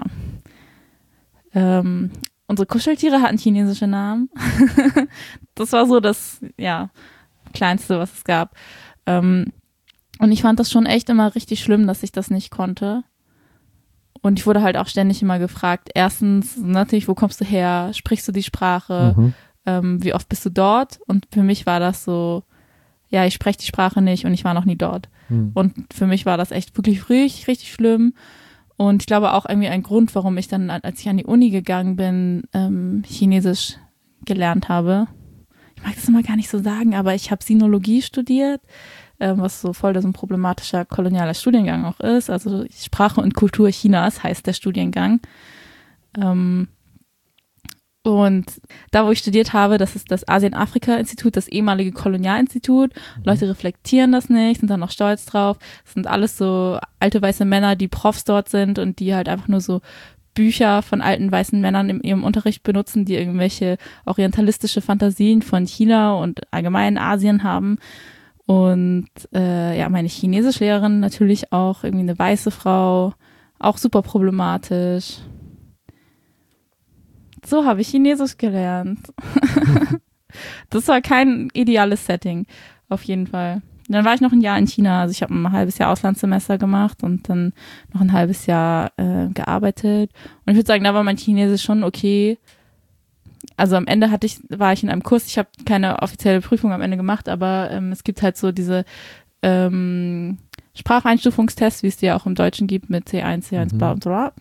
S1: unsere Kuscheltiere hatten chinesische Namen. Das war so das, Kleinste, was es gab. Und ich fand das schon echt immer richtig schlimm, dass ich das nicht konnte. Und ich wurde halt auch ständig immer gefragt, erstens natürlich, wo kommst du her? Sprichst du die Sprache? Wie oft bist du dort? Und für mich war das so, ja, ich spreche die Sprache nicht und ich war noch nie dort. Und für mich war das echt wirklich richtig schlimm. Und ich glaube auch irgendwie ein Grund, warum ich dann, als ich an die Uni gegangen bin, Chinesisch gelernt habe. Ich mag das immer gar nicht so sagen, aber ich habe Sinologie studiert, was so voll so ein problematischer kolonialer Studiengang auch ist. Also Sprache und Kultur Chinas heißt der Studiengang. Und da, wo ich studiert habe, das ist das Asien-Afrika-Institut, das ehemalige Kolonialinstitut. Leute reflektieren das nicht, sind dann noch stolz drauf. Das sind alles so alte weiße Männer, die Profs dort sind und die halt einfach nur so Bücher von alten weißen Männern in ihrem Unterricht benutzen, die irgendwelche orientalistische Fantasien von China und allgemein Asien haben. Und meine Chinesischlehrerin natürlich auch irgendwie eine weiße Frau, auch super problematisch. So habe ich Chinesisch gelernt. Das war kein ideales Setting, auf jeden Fall. Dann war ich noch ein Jahr in China, also ich habe ein halbes Jahr Auslandssemester gemacht und dann noch ein halbes Jahr gearbeitet. Und ich würde sagen, da war mein Chinesisch schon okay. Also am Ende war ich in einem Kurs, ich habe keine offizielle Prüfung am Ende gemacht, aber es gibt halt so diese Spracheinstufungstests, wie es die ja auch im Deutschen gibt mit C1, C1, bla und bla.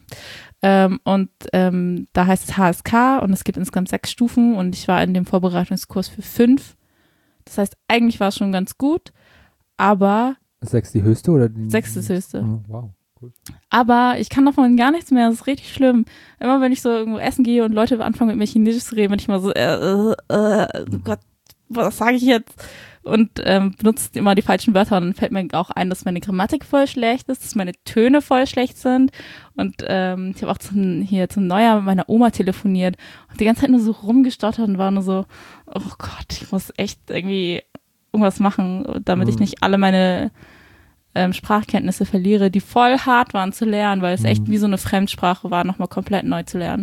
S1: Da heißt es HSK und es gibt insgesamt 6 Stufen und ich war in dem Vorbereitungskurs für 5. Das heißt, eigentlich war es schon ganz gut, aber
S2: 6 die höchste oder die?
S1: 6 ist das höchste.
S2: Oh, wow, cool.
S1: Aber ich kann davon gar nichts mehr, das ist richtig schlimm. Immer wenn ich so irgendwo essen gehe und Leute anfangen mit mir Chinesisch zu reden, bin ich mal so, oh Gott, was sage ich jetzt? Und benutzt immer die falschen Wörter und dann fällt mir auch ein, dass meine Grammatik voll schlecht ist, dass meine Töne voll schlecht sind und ich habe auch zum Neujahr mit meiner Oma telefoniert und die ganze Zeit nur so rumgestottert und war nur so, oh Gott, ich muss echt irgendwie irgendwas machen, damit ich nicht alle meine Sprachkenntnisse verliere, die voll hart waren zu lernen, weil es echt wie so eine Fremdsprache war, nochmal komplett neu zu lernen.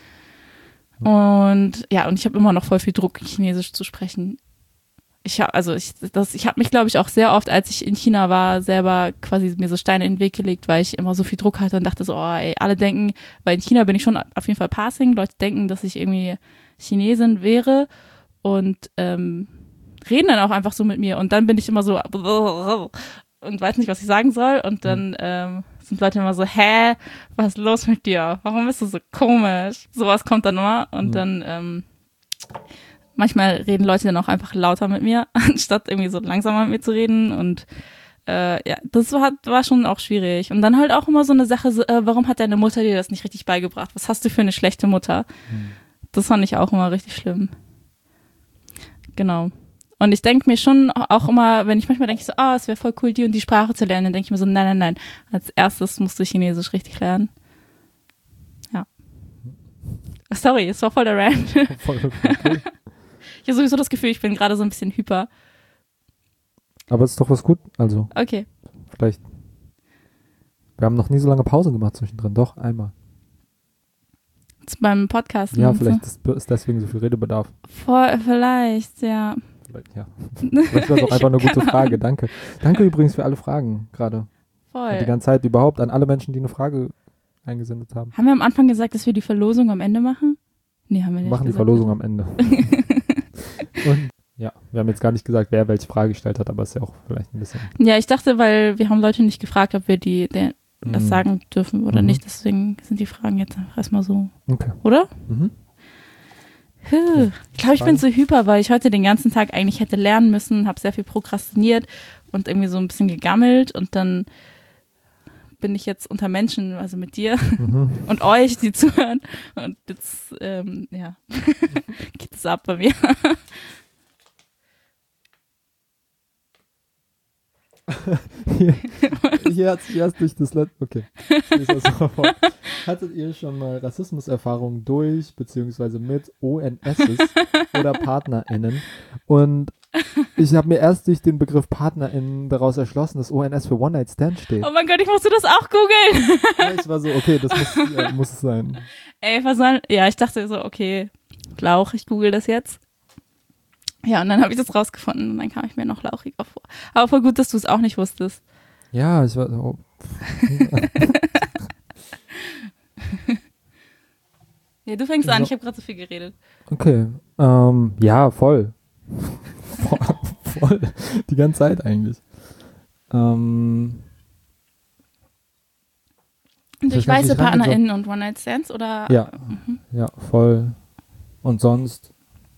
S1: Und ich habe immer noch voll viel Druck, Chinesisch zu sprechen. Ich habe mich, glaube ich, auch sehr oft, als ich in China war, selber quasi mir so Steine in den Weg gelegt, weil ich immer so viel Druck hatte und dachte so, oh ey, alle denken, weil in China bin ich schon auf jeden Fall Passing, Leute denken, dass ich irgendwie Chinesin wäre und reden dann auch einfach so mit mir und dann bin ich immer so und weiß nicht, was ich sagen soll und dann sind Leute immer so, hä, was ist los mit dir? Warum bist du so komisch? Sowas kommt dann immer und dann manchmal reden Leute dann auch einfach lauter mit mir, anstatt irgendwie so langsamer mit mir zu reden und das war schon auch schwierig. Und dann halt auch immer so eine Sache, so, warum hat deine Mutter dir das nicht richtig beigebracht? Was hast du für eine schlechte Mutter? Das fand ich auch immer richtig schlimm. Genau. Und ich denke mir schon auch immer, wenn ich manchmal denke, so, es wäre voll cool, die und die Sprache zu lernen, dann denke ich mir so, nein. Als erstes musst du Chinesisch richtig lernen. Ja. Sorry, es war voll der Rant. Voll okay. Ich habe sowieso das Gefühl, ich bin gerade so ein bisschen hyper.
S2: Aber es ist doch was gut, also.
S1: Okay.
S2: Vielleicht. Wir haben noch nie so lange Pause gemacht zwischendrin, doch, einmal.
S1: Beim Podcast.
S2: Ja, vielleicht ist deswegen so viel Redebedarf.
S1: Vielleicht, ja.
S2: Vielleicht war es auch einfach eine gute Frage, danke. Danke übrigens für alle Fragen gerade.
S1: Voll.
S2: Und die ganze Zeit überhaupt an alle Menschen, die eine Frage eingesendet haben.
S1: Haben wir am Anfang gesagt, dass wir die Verlosung am Ende machen? Nee, haben wir nicht.
S2: Wir machen die Verlosung am Ende. Und ja, wir haben jetzt gar nicht gesagt, wer welche Frage gestellt hat, aber es ist ja auch vielleicht ein bisschen.
S1: Ja, ich dachte, weil wir haben Leute nicht gefragt, ob wir das sagen dürfen oder nicht, deswegen sind die Fragen jetzt einfach erstmal so.
S2: Okay.
S1: Oder? Ich glaube, ich bin so hyper, weil ich heute den ganzen Tag eigentlich hätte lernen müssen, habe sehr viel prokrastiniert und irgendwie so ein bisschen gegammelt und dann bin ich jetzt unter Menschen, also mit dir und euch, die zuhören und jetzt, geht es ab bei mir.
S2: Hier hat sich erst durch das letzte. Okay. Hattet ihr schon mal Rassismuserfahrungen durch beziehungsweise mit ONSs oder PartnerInnen? Und ich habe mir erst durch den Begriff PartnerInnen daraus erschlossen, dass ONS für One Night Stand steht.
S1: Oh mein Gott, ich musste das auch googeln.
S2: Ja, ich war so, okay, das muss es sein.
S1: Ey, ich dachte so, okay, Lauch, ich google das jetzt. Ja, und dann habe ich das rausgefunden und dann kam ich mir noch lauchiger vor. Aber voll gut, dass du es auch nicht wusstest.
S2: Ja, ich war so.
S1: Ja, du fängst an, ich habe gerade so viel geredet.
S2: Okay, ja, voll. Voll. Die ganze Zeit eigentlich.
S1: Durch weiße PartnerInnen und One-Night-Stands oder?
S2: Ja, ja, voll. Und sonst,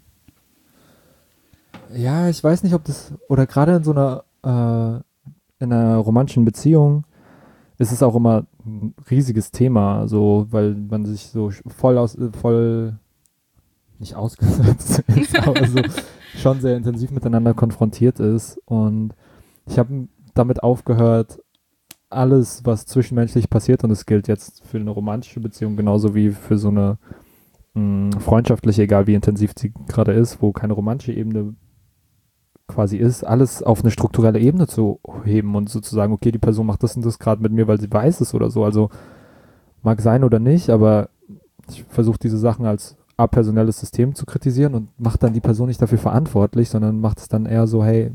S2: ja, ich weiß nicht, ob das, oder gerade in so in einer romantischen Beziehung ist es auch immer ein riesiges Thema, so, weil man sich so voll nicht ausgesetzt ist, aber so schon sehr intensiv miteinander konfrontiert ist. Und ich habe damit aufgehört, alles, was zwischenmenschlich passiert, und es gilt jetzt für eine romantische Beziehung genauso wie für so eine freundschaftliche, egal wie intensiv sie gerade ist, wo keine romantische Ebene quasi ist, alles auf eine strukturelle Ebene zu heben und sozusagen, okay, die Person macht das und das gerade mit mir, weil sie weiß es oder so. Also mag sein oder nicht, aber ich versuche diese Sachen als apersonelles System zu kritisieren und macht dann die Person nicht dafür verantwortlich, sondern macht es dann eher so, hey,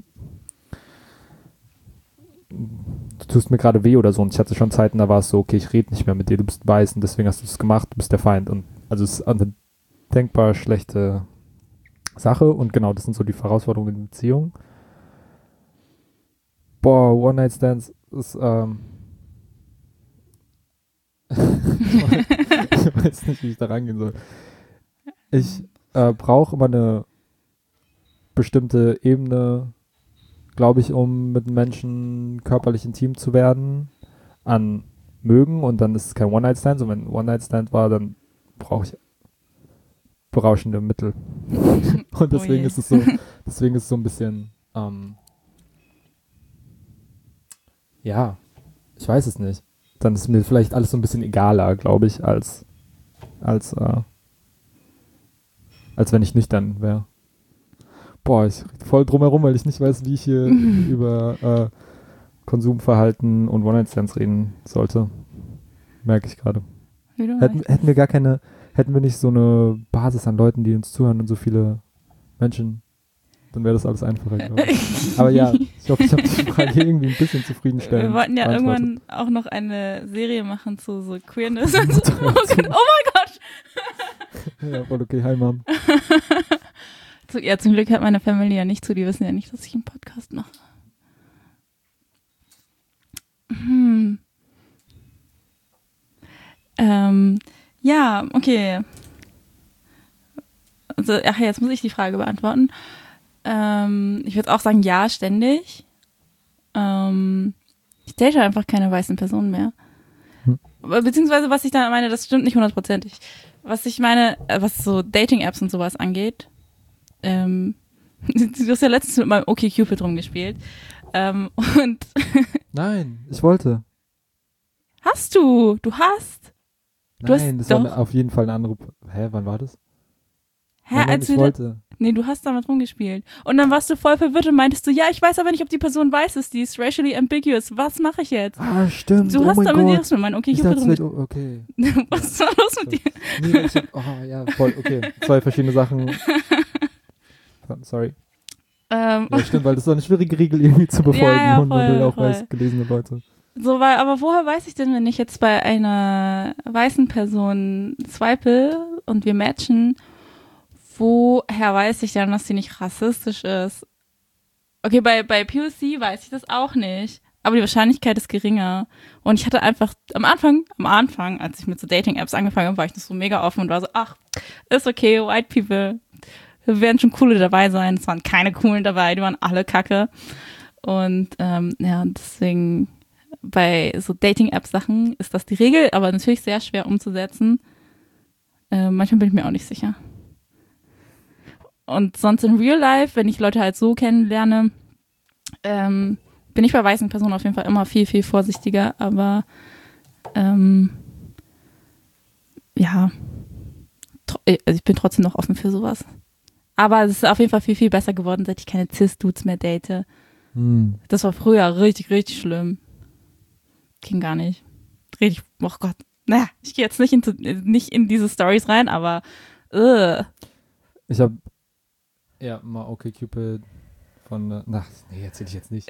S2: du tust mir gerade weh oder so. Und ich hatte schon Zeiten, da war es so, okay, ich rede nicht mehr mit dir, du bist weiß und deswegen hast du es gemacht, du bist der Feind. Und also es ist eine denkbar schlechte Sache und genau, das sind so die Herausforderungen in Beziehungen. Boah, One-Night-Stands ist, ich weiß nicht, wie ich da rangehen soll. Ich brauche immer eine bestimmte Ebene, glaube ich, um mit Menschen körperlich intim zu werden, an mögen, und dann ist es kein One-Night-Stand. Und wenn ein One-Night-Stand war, dann brauche ich berauschende Mittel. Und deswegen ist es so ein bisschen, ja, ich weiß es nicht. Dann ist mir vielleicht alles so ein bisschen egaler, glaube ich, als wenn ich nüchtern wäre. Boah, ich rede voll drumherum, weil ich nicht weiß, wie ich hier über Konsumverhalten und One-Night-Stands reden sollte. Merke ich gerade. Hätten wir nicht so eine Basis an Leuten, die uns zuhören und so viele Menschen, dann wäre das alles einfacher, glaube ich. Aber ja, ich hoffe, ich habe die Frage irgendwie ein bisschen zufriedenstellend.
S1: Wir wollten ja irgendwann auch noch eine Serie machen zu so Queerness. Oh mein Gott!
S2: Ja, voll okay. Hi, Mom.
S1: Ja, zum Glück hört meine Familie ja nicht zu. Die wissen ja nicht, dass ich einen Podcast mache. Ja, okay. Also, ach, jetzt muss ich die Frage beantworten. Ich würde auch sagen, ja, ständig. Ich date einfach keine weißen Personen mehr. Beziehungsweise, was ich da meine, das stimmt nicht 100%. Was ich meine, was so Dating-Apps und sowas angeht, du hast ja letztens mit meinem OkCupid rumgespielt. Und
S2: Nein, ich wollte.
S1: Hast du? Du hast?
S2: Nein, das war auf jeden Fall eine andere. Hä, wann war das?
S1: Hä,
S2: nein, ich wollte.
S1: Nee, du hast damit rumgespielt. Und dann warst du voll verwirrt und meintest du, ja, ich weiß aber nicht, ob die Person weiß ist, die ist racially ambiguous. Was mache ich jetzt?
S2: Ah, stimmt.
S1: Du hast damit erst mit meinem OkCupid rumgespielt.
S2: Okay.
S1: Was war los mit dir?
S2: Nee, ja, voll, okay. 2 verschiedene Sachen. Sorry. Ja, stimmt, weil das ist so eine schwierige Regel irgendwie zu befolgen.
S1: Ja,
S2: und man will auch weiß gelesene Leute.
S1: So, aber woher weiß ich denn, wenn ich jetzt bei einer weißen Person swipe und wir matchen, woher weiß ich dann, dass sie nicht rassistisch ist? Okay, bei POC weiß ich das auch nicht. Aber die Wahrscheinlichkeit ist geringer. Und ich hatte einfach am Anfang, als ich mit so Dating-Apps angefangen habe, war ich noch so mega offen und war so, ach, ist okay, white people, wir werden schon coole dabei sein. Es waren keine coolen dabei, die waren alle kacke. Und ja, deswegen bei so Dating-App-Sachen ist das die Regel, aber natürlich sehr schwer umzusetzen. Manchmal bin ich mir auch nicht sicher. Und sonst in Real Life, wenn ich Leute halt so kennenlerne, bin ich bei weißen Personen auf jeden Fall immer viel, viel vorsichtiger. Aber ja, also ich bin trotzdem noch offen für sowas. Aber es ist auf jeden Fall viel, viel besser geworden, seit ich keine Cis-Dudes mehr date. Das war früher richtig, richtig schlimm. Ging gar nicht. Richtig, oh Gott. Naja, ich gehe jetzt nicht in diese Storys rein, aber
S2: Ich habe ja mal OkCupid von, nee, erzähle ich jetzt nicht.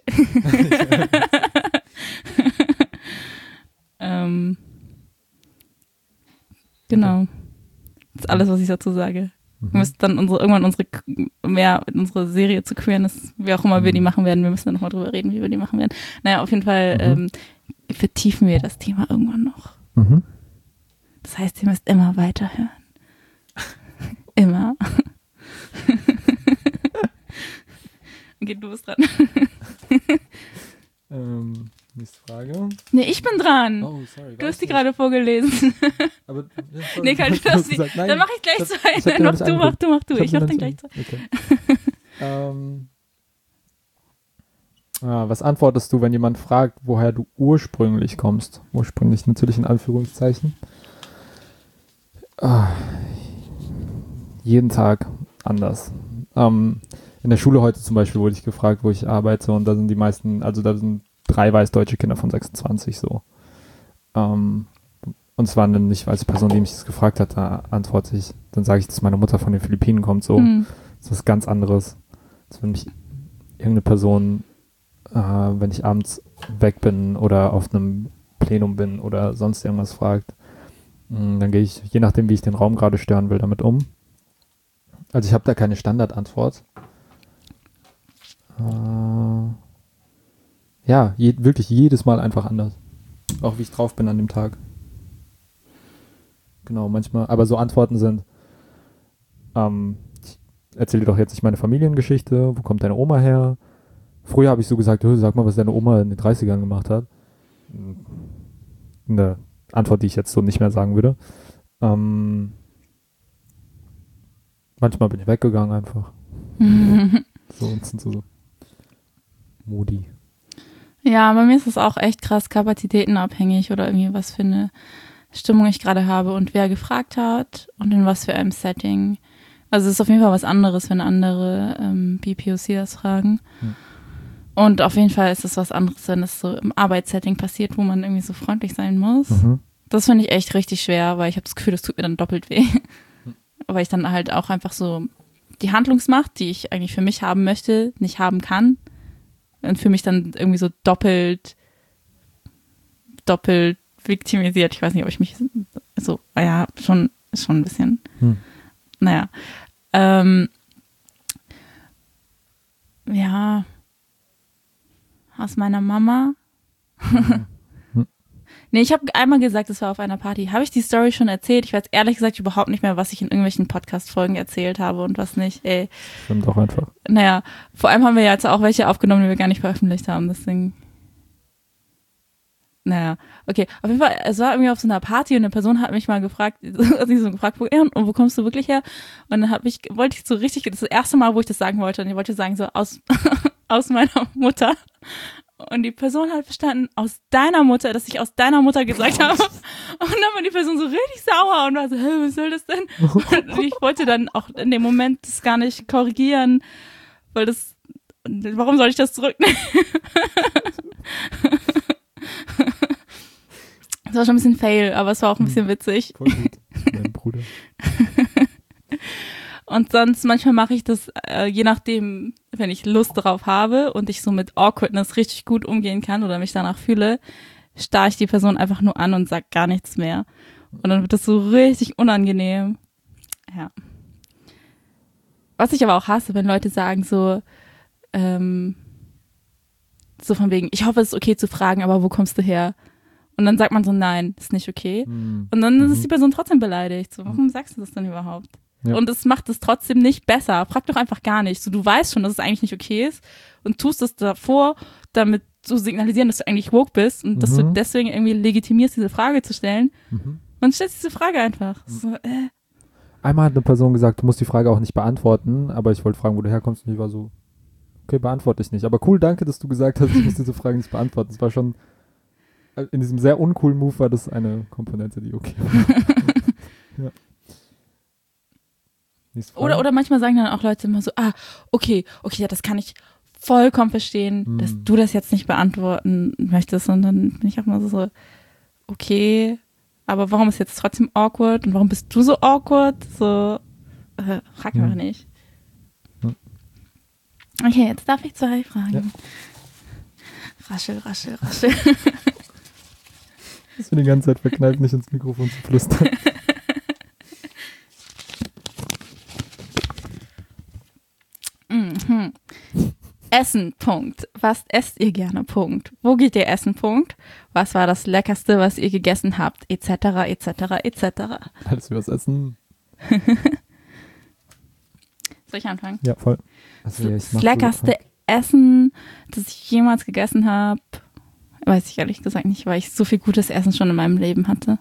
S1: Genau. Das ist alles, was ich dazu sage. Wir müssen dann irgendwann unsere Serie zu Queerness, wie auch immer wir die machen werden, wir müssen dann nochmal drüber reden, wie wir die machen werden. Naja, auf jeden Fall vertiefen wir das Thema irgendwann noch.
S2: Mhm.
S1: Das heißt, ihr müsst immer weiterhören. Immer. Okay, du bist dran.
S2: Nächste Frage.
S1: Nee, ich bin dran.
S2: Oh, sorry.
S1: Du hast die gerade vorgelesen.
S2: Aber,
S1: Nee, kann ich das nicht. Dann mach ich gleich zu Ende. Mach du. Ich mach den gleich zu
S2: Ende. Okay. Was antwortest du, wenn jemand fragt, woher du ursprünglich kommst? Ursprünglich natürlich in Anführungszeichen. Jeden Tag anders. In der Schule heute zum Beispiel wurde ich gefragt, wo ich arbeite, und da sind die meisten, also da sind 3 weißdeutsche Kinder von 26 so. Und es waren dann nicht, als die Person, die mich das gefragt hat, da antworte ich, dann sage ich, dass meine Mutter von den Philippinen kommt, so. Das ist was ganz anderes, als wenn mich irgendeine Person, wenn ich abends weg bin oder auf einem Plenum bin oder sonst irgendwas fragt, dann gehe ich, je nachdem, wie ich den Raum gerade stören will, damit um. Also ich habe da keine Standardantwort. Ja, wirklich jedes Mal einfach anders. Auch wie ich drauf bin an dem Tag. Genau, manchmal, aber so Antworten sind, ich erzähle dir doch jetzt nicht meine Familiengeschichte, wo kommt deine Oma her? Früher habe ich so gesagt, sag mal, was deine Oma in den 30ern gemacht hat. Eine Antwort, die ich jetzt so nicht mehr sagen würde. Manchmal bin ich weggegangen einfach. So und sind so Modi.
S1: Ja, bei mir ist es auch echt krass kapazitätenabhängig oder irgendwie was für eine Stimmung ich gerade habe und wer gefragt hat und in was für einem Setting. Also es ist auf jeden Fall was anderes, wenn andere BPOC das fragen. Und auf jeden Fall ist es was anderes, wenn es so im Arbeitssetting passiert, wo man irgendwie so freundlich sein muss. Das finde ich echt richtig schwer, weil ich habe das Gefühl, das tut mir dann doppelt weh. Weil ich dann halt auch einfach so die Handlungsmacht, die ich eigentlich für mich haben möchte, nicht haben kann. Und für mich dann irgendwie so doppelt viktimisiert. Ich weiß nicht, ob ich mich so, ja, schon ein bisschen. Naja. Ja. Aus meiner Mama. Nee, ich habe einmal gesagt, es war auf einer Party. Habe ich die Story schon erzählt? Ich weiß ehrlich gesagt überhaupt nicht mehr, was ich in irgendwelchen Podcast-Folgen erzählt habe und was nicht. Ey.
S2: Stimmt auch einfach.
S1: Naja, vor allem haben wir ja jetzt auch welche aufgenommen, die wir gar nicht veröffentlicht haben, deswegen. Naja, okay. Auf jeden Fall, es war irgendwie auf so einer Party und eine Person hat mich mal gefragt, wo kommst du wirklich her? Und dann wollte ich so richtig, das erste Mal, wo ich das sagen wollte, und ich wollte sagen, so aus meiner Mutter. Und die Person hat verstanden, aus deiner Mutter, dass ich aus deiner Mutter gesagt habe. Und dann war die Person so richtig sauer und war so, was soll das denn? Und ich wollte dann auch in dem Moment das gar nicht korrigieren, weil warum soll ich das zurücknehmen? Das war schon ein bisschen fail, aber es war auch ein bisschen witzig.
S2: Voll gut. Mein Bruder.
S1: Und sonst manchmal mache ich das, je nachdem, wenn ich Lust drauf habe und ich so mit Awkwardness richtig gut umgehen kann oder mich danach fühle, starre ich die Person einfach nur an und sag gar nichts mehr. Und dann wird das so richtig unangenehm. Ja. Was ich aber auch hasse, wenn Leute sagen so von wegen, ich hoffe, es ist okay zu fragen, aber wo kommst du her? Und dann sagt man so, nein, ist nicht okay. Und dann ist die Person trotzdem beleidigt. So, warum sagst du das denn überhaupt? Ja. Und es macht es trotzdem nicht besser. Frag doch einfach gar nicht. So, du weißt schon, dass es eigentlich nicht okay ist und tust es davor, damit zu signalisieren, dass du eigentlich woke bist und dass du deswegen irgendwie legitimierst, diese Frage zu stellen. Und stellst diese Frage einfach. So,
S2: Einmal hat eine Person gesagt, du musst die Frage auch nicht beantworten, aber ich wollte fragen, wo du herkommst, und ich war so, okay, beantworte ich nicht. Aber cool, danke, dass du gesagt hast, ich muss diese Frage nicht beantworten. Das war schon, in diesem sehr uncoolen Move war das eine Komponente, die okay war. Ja.
S1: Oder manchmal sagen dann auch Leute immer so, okay, ja, das kann ich vollkommen verstehen, dass du das jetzt nicht beantworten möchtest. Und dann bin ich auch mal so, okay, aber warum ist jetzt trotzdem awkward und warum bist du so awkward? So, frag einfach nicht. Okay, jetzt darf ich 2 fragen. Ja. Raschel.
S2: Das mir die ganze Zeit verkneift, nicht ins Mikrofon zu flüstern.
S1: Essen, Punkt. Was esst ihr gerne, Punkt. Wo geht ihr essen, Punkt. Was war das Leckerste, was ihr gegessen habt, etc., etc., etc.
S2: Alles übers Essen.
S1: Soll ich anfangen?
S2: Ja, voll. Also,
S1: Das leckerste Essen, das ich jemals gegessen habe, weiß ich ehrlich gesagt nicht, weil ich so viel gutes Essen schon in meinem Leben hatte.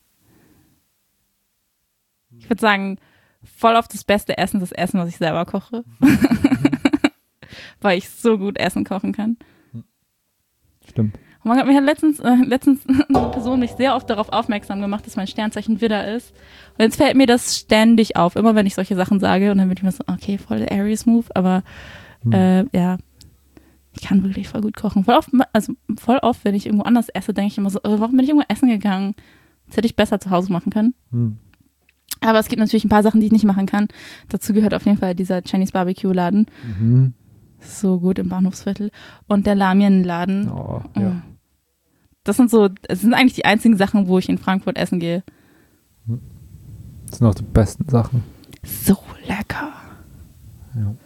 S1: Ich würde sagen, voll auf das beste Essen, das Essen, was ich selber koche. Weil ich so gut Essen kochen kann.
S2: Stimmt.
S1: Und man hat mir letztens eine Person mich sehr oft darauf aufmerksam gemacht, dass mein Sternzeichen Widder ist. Und jetzt fällt mir das ständig auf, immer wenn ich solche Sachen sage. Und dann bin ich mir so, okay, voll der Aries-Move. Aber ja, ich kann wirklich voll gut kochen. Voll oft, wenn ich irgendwo anders esse, denke ich immer so, warum bin ich irgendwo essen gegangen? Das hätte ich besser zu Hause machen können. Aber es gibt natürlich ein paar Sachen, die ich nicht machen kann. Dazu gehört auf jeden Fall dieser Chinese Barbecue-Laden. So gut im Bahnhofsviertel. Und der Lamien-Laden.
S2: Oh, ja.
S1: Das sind eigentlich die einzigen Sachen, wo ich in Frankfurt essen gehe.
S2: Das sind auch die besten Sachen.
S1: So lecker.
S2: Ja.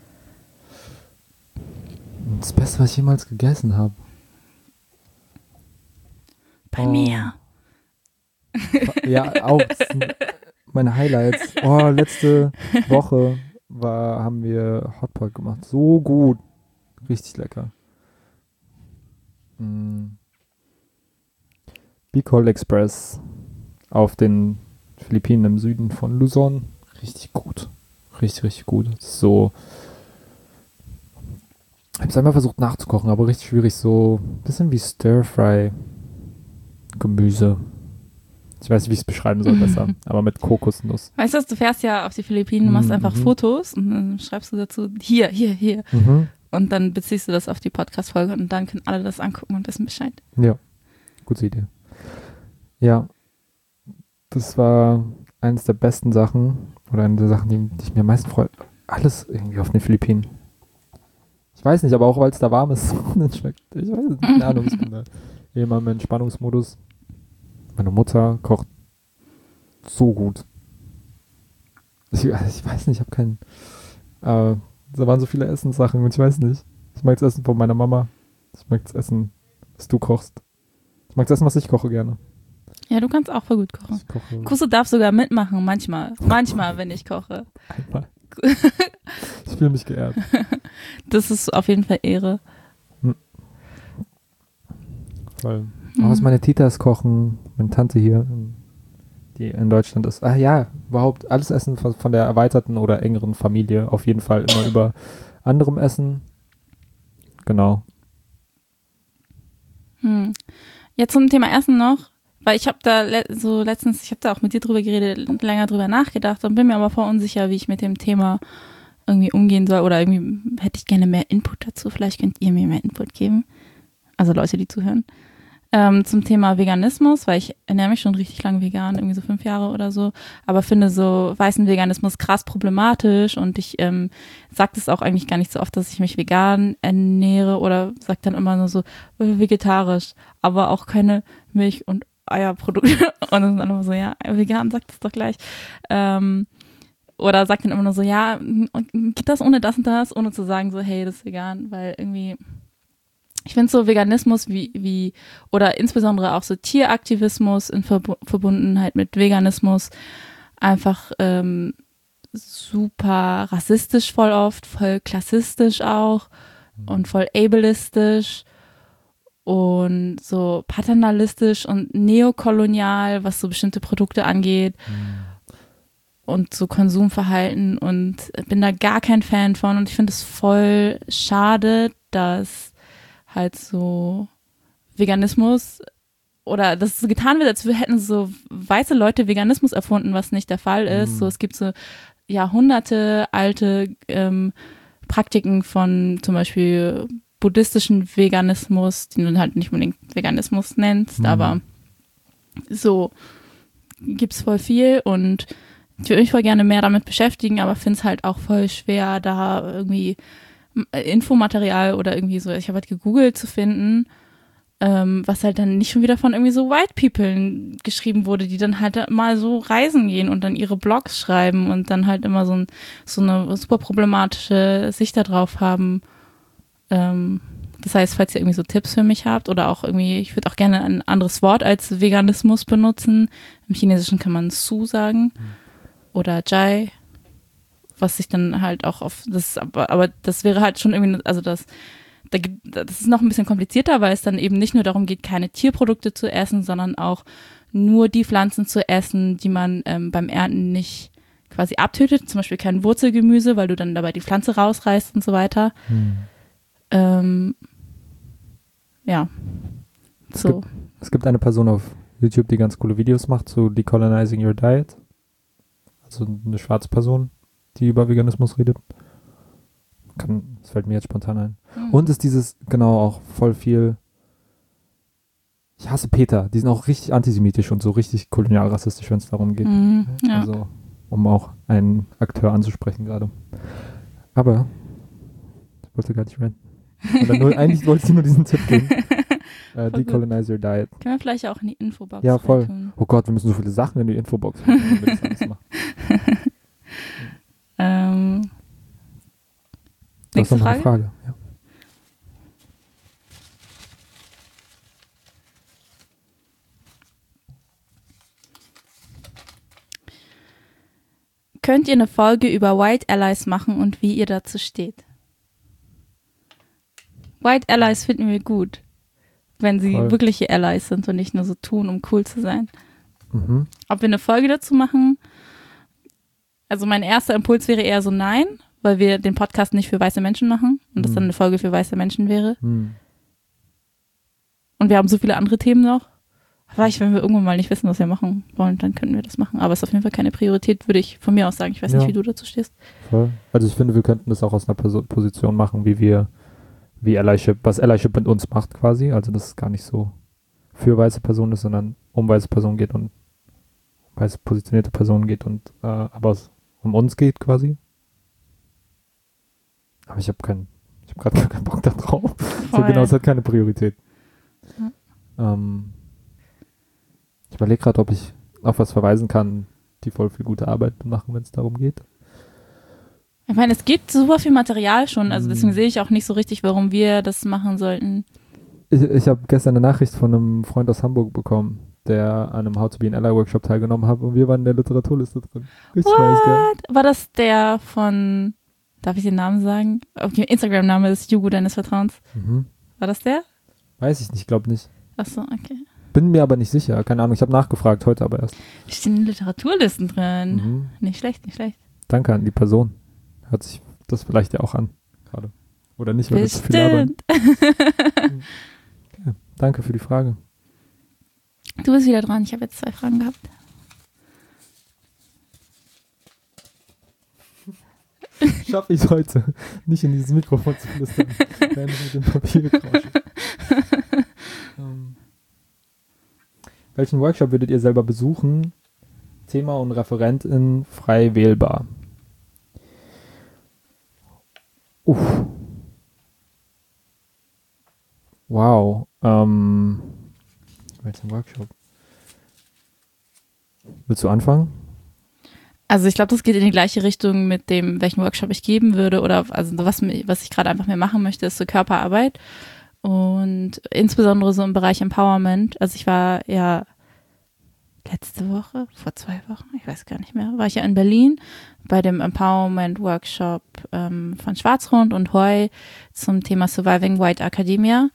S2: Das Beste, was ich jemals gegessen habe.
S1: Bei mir.
S2: Ja, auch. Das sind meine Highlights. Oh, letzte Woche haben wir Hotpot gemacht. So gut. Richtig lecker. Bicol Express auf den Philippinen im Süden von Luzon. Richtig gut. Richtig, richtig gut. So. Ich habe es einmal versucht nachzukochen, aber richtig schwierig. So ein bisschen wie Stir-Fry Gemüse. Ich weiß nicht, wie ich es beschreiben soll besser, aber mit Kokosnuss.
S1: Weißt du, du fährst ja auf die Philippinen, machst einfach Fotos und dann schreibst du dazu, hier. Und dann beziehst du das auf die Podcast-Folge und dann können alle das angucken und wissen Bescheid.
S2: Ja, gute Idee. Ja, das war eines der besten Sachen oder eine der Sachen, die ich mir am meisten freue. Alles irgendwie auf den Philippinen. Ich weiß nicht, aber auch weil es da warm ist und dann schmeckt. Ich weiß nicht, keine Ahnung, ich bin da immer im Entspannungsmodus. Meine Mutter kocht so gut. Ich weiß nicht, ich habe keinen. Da waren so viele Essenssachen und ich weiß nicht. Ich mag das Essen von meiner Mama. Ich mag das Essen, was du kochst. Ich mag das Essen, was ich koche gerne.
S1: Ja, du kannst auch voll gut kochen. Kusso darf sogar mitmachen, manchmal. Manchmal, wenn ich koche.
S2: Einmal. Ich fühle mich geehrt.
S1: Das ist auf jeden Fall Ehre.
S2: Weil auch was meine Titas kochen, meine Tante hier, die in Deutschland ist. Ah ja, überhaupt alles Essen von der erweiterten oder engeren Familie. Auf jeden Fall immer über anderem Essen. Genau.
S1: Jetzt zum Thema Essen noch, weil ich habe da letztens, ich habe da auch mit dir drüber geredet, länger drüber nachgedacht und bin mir aber voll unsicher, wie ich mit dem Thema irgendwie umgehen soll oder irgendwie hätte ich gerne mehr Input dazu. Vielleicht könnt ihr mir mehr Input geben. Also Leute, die zuhören. Zum Thema Veganismus, weil ich ernähre mich schon richtig lange vegan, irgendwie so 5 Jahre oder so, aber finde so weißen Veganismus krass problematisch und ich sage das auch eigentlich gar nicht so oft, dass ich mich vegan ernähre oder sage dann immer nur so vegetarisch, aber auch keine Milch- und Eierprodukte und dann immer so, ja, vegan, sagt das doch gleich. Oder sagt dann immer nur so, ja, geht das ohne das und das, ohne zu sagen so, hey, das ist vegan, weil irgendwie ich finde so Veganismus wie oder insbesondere auch so Tieraktivismus in Verbundenheit mit Veganismus einfach super rassistisch voll oft, voll klassistisch auch und voll ableistisch und so paternalistisch und neokolonial, was so bestimmte Produkte angeht und so Konsumverhalten und bin da gar kein Fan von und ich finde es voll schade, dass halt so Veganismus oder dass so getan wird, als hätten so weiße Leute Veganismus erfunden, was nicht der Fall ist. So, es gibt so Jahrhunderte alte Praktiken von zum Beispiel buddhistischen Veganismus, den du halt nicht unbedingt Veganismus nennst, aber so gibt's voll viel und ich würde mich voll gerne mehr damit beschäftigen, aber finde es halt auch voll schwer, da irgendwie Infomaterial oder irgendwie so, ich habe halt gegoogelt zu finden was halt dann nicht schon wieder von irgendwie so White People geschrieben wurde, die dann halt mal so reisen gehen und dann ihre Blogs schreiben und dann halt immer so eine super problematische Sicht da drauf haben. Das heißt, falls ihr irgendwie so Tipps für mich habt oder auch irgendwie, ich würde auch gerne ein anderes Wort als Veganismus benutzen. Im Chinesischen kann man Su sagen oder Jai, was sich dann halt auch auf das, aber das wäre halt schon irgendwie, also das ist noch ein bisschen komplizierter, weil es dann eben nicht nur darum geht, keine Tierprodukte zu essen, sondern auch nur die Pflanzen zu essen, die man beim Ernten nicht quasi abtötet. Zum Beispiel kein Wurzelgemüse, weil du dann dabei die Pflanze rausreißt und so weiter. Ja. So.
S2: Es gibt eine Person auf YouTube, die ganz coole Videos macht zu Decolonizing Your Diet. Also eine schwarze Person, die über Veganismus redet. Das fällt mir jetzt spontan ein. Und ist genau, auch voll viel. Ich hasse Peter. Die sind auch richtig antisemitisch und so richtig kolonialrassistisch, wenn es darum geht.
S1: Ja.
S2: Also, um auch einen Akteur anzusprechen gerade. Aber ich wollte gar nicht ranten. Eigentlich wollte ich nur diesen Tipp geben. Decolonize Your Diet.
S1: Können wir vielleicht auch in die Infobox
S2: Ja, voll.
S1: reintun.
S2: Oh Gott, wir müssen so viele Sachen in die Infobox machen, damit ich das alles mache.
S1: Nächste
S2: noch
S1: Frage?
S2: eine Frage. Ja.
S1: Könnt ihr eine Folge über White Allies machen und wie ihr dazu steht? White Allies finden wir gut, wenn sie
S2: Voll.
S1: wirkliche Allies sind und nicht nur so tun, um cool zu sein.
S2: Mhm.
S1: Ob wir eine Folge dazu machen? Also mein erster Impuls wäre eher so nein, weil wir den Podcast nicht für weiße Menschen machen und das dann eine Folge für weiße Menschen wäre. Und wir haben so viele andere Themen noch. Vielleicht, wenn wir irgendwann mal nicht wissen, was wir machen wollen, dann könnten wir das machen. Aber es ist auf jeden Fall keine Priorität, würde ich von mir aus sagen. Ich weiß nicht, wie du dazu stehst.
S2: Voll. Also ich finde, wir könnten das auch aus einer Position machen, wie Allyship, was Allyship mit uns macht quasi. Also dass es gar nicht so für weiße Personen ist, sondern um weiße Personen geht und um weiße positionierte Personen geht und aber es um uns geht quasi. Aber ich habe gerade gar keinen Bock da drauf. So genau, es hat keine Priorität. Ich überlege gerade, ob ich auf was verweisen kann, die voll viel gute Arbeit machen, wenn es darum geht.
S1: Ich meine, es gibt super viel Material schon, also deswegen sehe ich auch nicht so richtig, warum wir das machen sollten.
S2: Ich habe gestern eine Nachricht von einem Freund aus Hamburg bekommen, der an einem How to be an Ally Workshop teilgenommen hat und wir waren in der Literaturliste drin. Richtig nice, gell?
S1: War das der von, darf ich den Namen sagen? Okay, Instagram-Name ist Jugo deines Vertrauens. War das der?
S2: Weiß ich nicht, glaube nicht.
S1: Achso, okay.
S2: Bin mir aber nicht sicher, keine Ahnung, ich habe nachgefragt, heute aber erst.
S1: Die stehen in Literaturlisten drin. Nicht schlecht, nicht schlecht.
S2: Danke an die Person. Hört sich das vielleicht ja auch an, gerade. Oder nicht, weil wir zu viel arbeiten. Okay, danke für die Frage.
S1: Du bist wieder dran, ich habe jetzt 2 Fragen gehabt.
S2: Schaffe ich es heute, nicht in dieses Mikrofon zu flüstern, während ich mit dem Papier krausche. Welchen Workshop würdet ihr selber besuchen? Thema und Referentin frei wählbar. Wow. Welchen Workshop? Willst du anfangen?
S1: Also ich glaube, das geht in die gleiche Richtung mit dem, welchen Workshop ich geben würde oder also was ich gerade einfach mehr machen möchte, ist so Körperarbeit und insbesondere so im Bereich Empowerment. Also ich war ja letzte Woche, vor 2 Wochen, ich weiß gar nicht mehr, war ich ja in Berlin bei dem Empowerment Workshop von Schwarzrund und Heu zum Thema Surviving White Academia.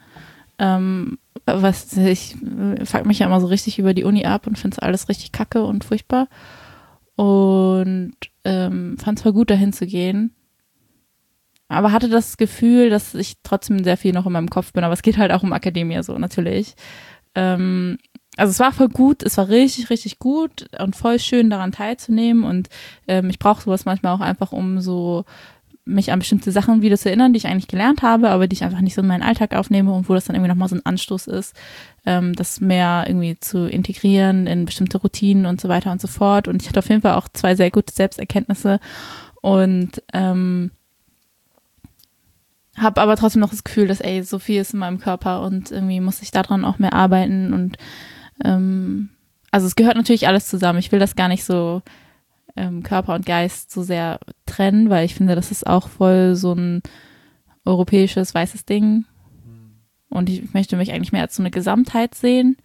S1: Ich fuck mich ja immer so richtig über die Uni ab und finde es alles richtig kacke und furchtbar. Und fand es voll gut, dahin zu gehen. Aber hatte das Gefühl, dass ich trotzdem sehr viel noch in meinem Kopf bin. Aber es geht halt auch um Akademie so, natürlich. Also es war voll gut, es war richtig, richtig gut und voll schön, daran teilzunehmen. Und ich brauche sowas manchmal auch einfach, um so mich an bestimmte Sachen wieder zu erinnern, die ich eigentlich gelernt habe, aber die ich einfach nicht so in meinen Alltag aufnehme und wo das dann irgendwie nochmal so ein Anstoß ist, das mehr irgendwie zu integrieren in bestimmte Routinen und so weiter und so fort. Und ich hatte auf jeden Fall auch 2 sehr gute Selbsterkenntnisse und habe habe aber trotzdem noch das Gefühl, dass so viel ist in meinem Körper und irgendwie muss ich daran auch mehr arbeiten und also es gehört natürlich alles zusammen. Ich will das gar nicht so Körper und Geist so sehr trennen, weil ich finde, das ist auch voll so ein europäisches, weißes Ding und ich möchte mich eigentlich mehr als so eine Gesamtheit sehen.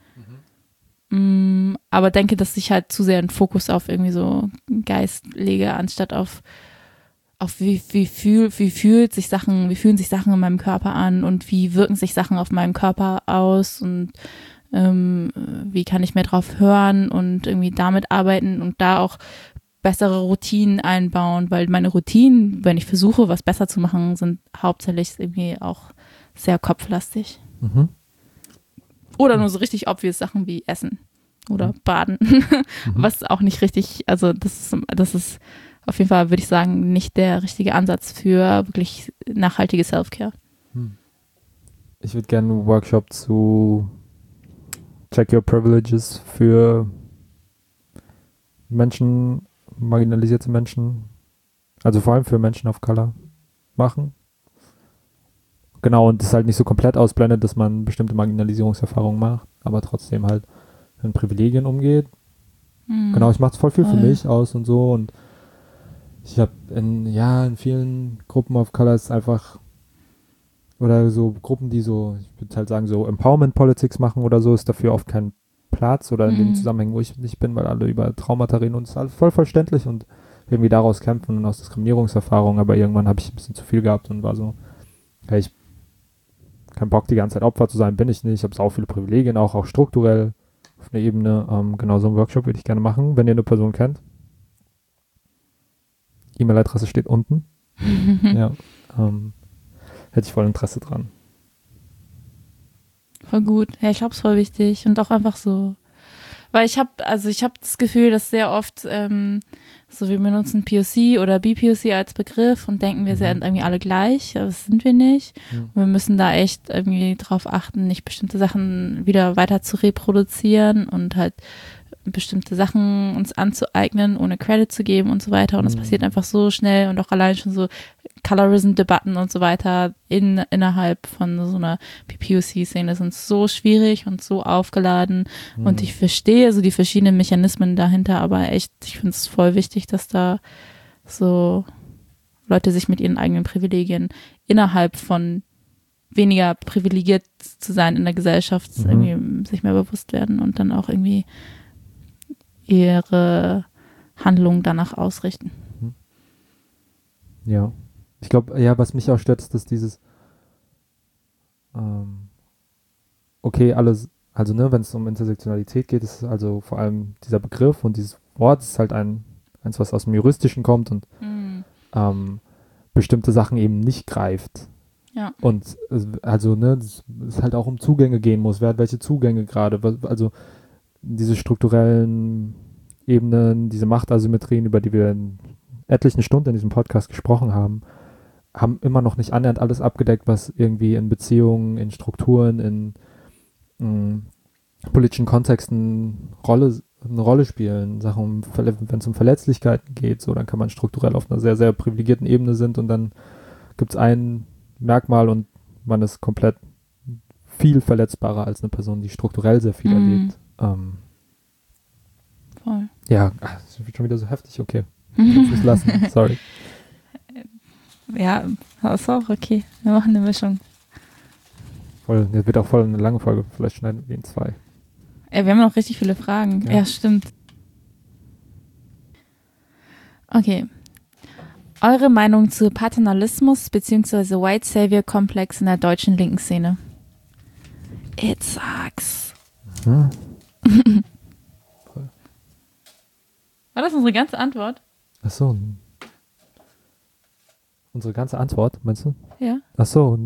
S1: Aber denke, dass ich halt zu sehr einen Fokus auf irgendwie so Geist lege, anstatt auf wie fühlen sich Sachen in meinem Körper an und wie wirken sich Sachen auf meinem Körper aus und wie kann ich mehr drauf hören und irgendwie damit arbeiten und da auch bessere Routinen einbauen, weil meine Routinen, wenn ich versuche, was besser zu machen, sind hauptsächlich irgendwie auch sehr kopflastig.
S2: Mhm.
S1: Oder nur so richtig obvious Sachen wie Essen oder Baden, was auch nicht richtig, also das ist auf jeden Fall, würde ich sagen, nicht der richtige Ansatz für wirklich nachhaltige Self-Care.
S2: Ich würde gerne einen Workshop zu Check Your Privileges für Menschen, marginalisierte Menschen, also vor allem für Menschen of Color machen. Genau, und das halt nicht so komplett ausblendet, dass man bestimmte Marginalisierungserfahrungen macht, aber trotzdem halt mit Privilegien umgeht. Genau, ich mache es voll viel für mich aus und so und ich habe in vielen Gruppen of Color ist einfach oder so Gruppen, die so, ich würde halt sagen, so Empowerment Politics machen oder so, ist dafür oft kein Platz oder in den Zusammenhängen, wo ich nicht bin, weil alle über Traumata reden und es ist alles voll verständlich und irgendwie daraus kämpfen und aus Diskriminierungserfahrungen, aber irgendwann habe ich ein bisschen zu viel gehabt und war so, hey, ich keinen Bock, die ganze Zeit Opfer zu sein, bin ich nicht, ich habe so viele Privilegien, auch strukturell auf einer Ebene, genau so einen Workshop würde ich gerne machen, wenn ihr eine Person kennt. E-Mail-Adresse steht unten. Ja, hätte ich voll Interesse dran.
S1: Voll gut. Ja, ich glaube, es ist voll wichtig und auch einfach so, weil ich habe das Gefühl, dass sehr oft so wir benutzen POC oder BPOC als Begriff und denken, wir sind irgendwie alle gleich, aber das sind wir nicht. Und wir müssen da echt irgendwie drauf achten, nicht bestimmte Sachen wieder weiter zu reproduzieren und halt bestimmte Sachen uns anzueignen, ohne Credit zu geben und so weiter. Und das passiert einfach so schnell und auch allein schon so Colorism-Debatten und so weiter innerhalb von so einer PPOC-Szene sind so schwierig und so aufgeladen. Und ich verstehe so die verschiedenen Mechanismen dahinter, aber echt, ich finde es voll wichtig, dass da so Leute sich mit ihren eigenen Privilegien innerhalb von weniger privilegiert zu sein in der Gesellschaft irgendwie sich mehr bewusst werden und dann auch irgendwie ihre Handlungen danach ausrichten.
S2: Ja. Ich glaube, ja, was mich auch stört, ist, dass dieses okay, alles, also ne, wenn es um Intersektionalität geht, ist also vor allem dieser Begriff und dieses Wort ist halt eins, was aus dem Juristischen kommt und bestimmte Sachen eben nicht greift.
S1: Ja.
S2: Und also, ne, es halt auch um Zugänge gehen muss. Wer hat welche Zugänge gerade? Also diese strukturellen Ebenen, diese Machtasymmetrien, über die wir in etlichen Stunden in diesem Podcast gesprochen haben, haben immer noch nicht annähernd alles abgedeckt, was irgendwie in Beziehungen, in Strukturen, in politischen Kontexten eine Rolle spielen. Sachen, wenn es um Verletzlichkeiten geht, so, dann kann man strukturell auf einer sehr, sehr privilegierten Ebene sind und dann gibt es ein Merkmal und man ist komplett viel verletzbarer als eine Person, die strukturell sehr viel erlebt.
S1: Voll.
S2: Ja, das wird schon wieder so heftig, okay. Kannst es lassen, sorry.
S1: Ja, das ist auch okay. Wir machen eine Mischung.
S2: Voll, jetzt wird auch voll eine lange Folge, vielleicht schneiden wir in 2.
S1: Wir haben noch richtig viele Fragen. Ja, stimmt. Okay. Eure Meinung zu Paternalismus bzw. White Savior Komplex in der deutschen linken Szene? It sucks. War das unsere ganze Antwort?
S2: Achso. Unsere ganze Antwort, meinst du?
S1: Ja.
S2: Achso,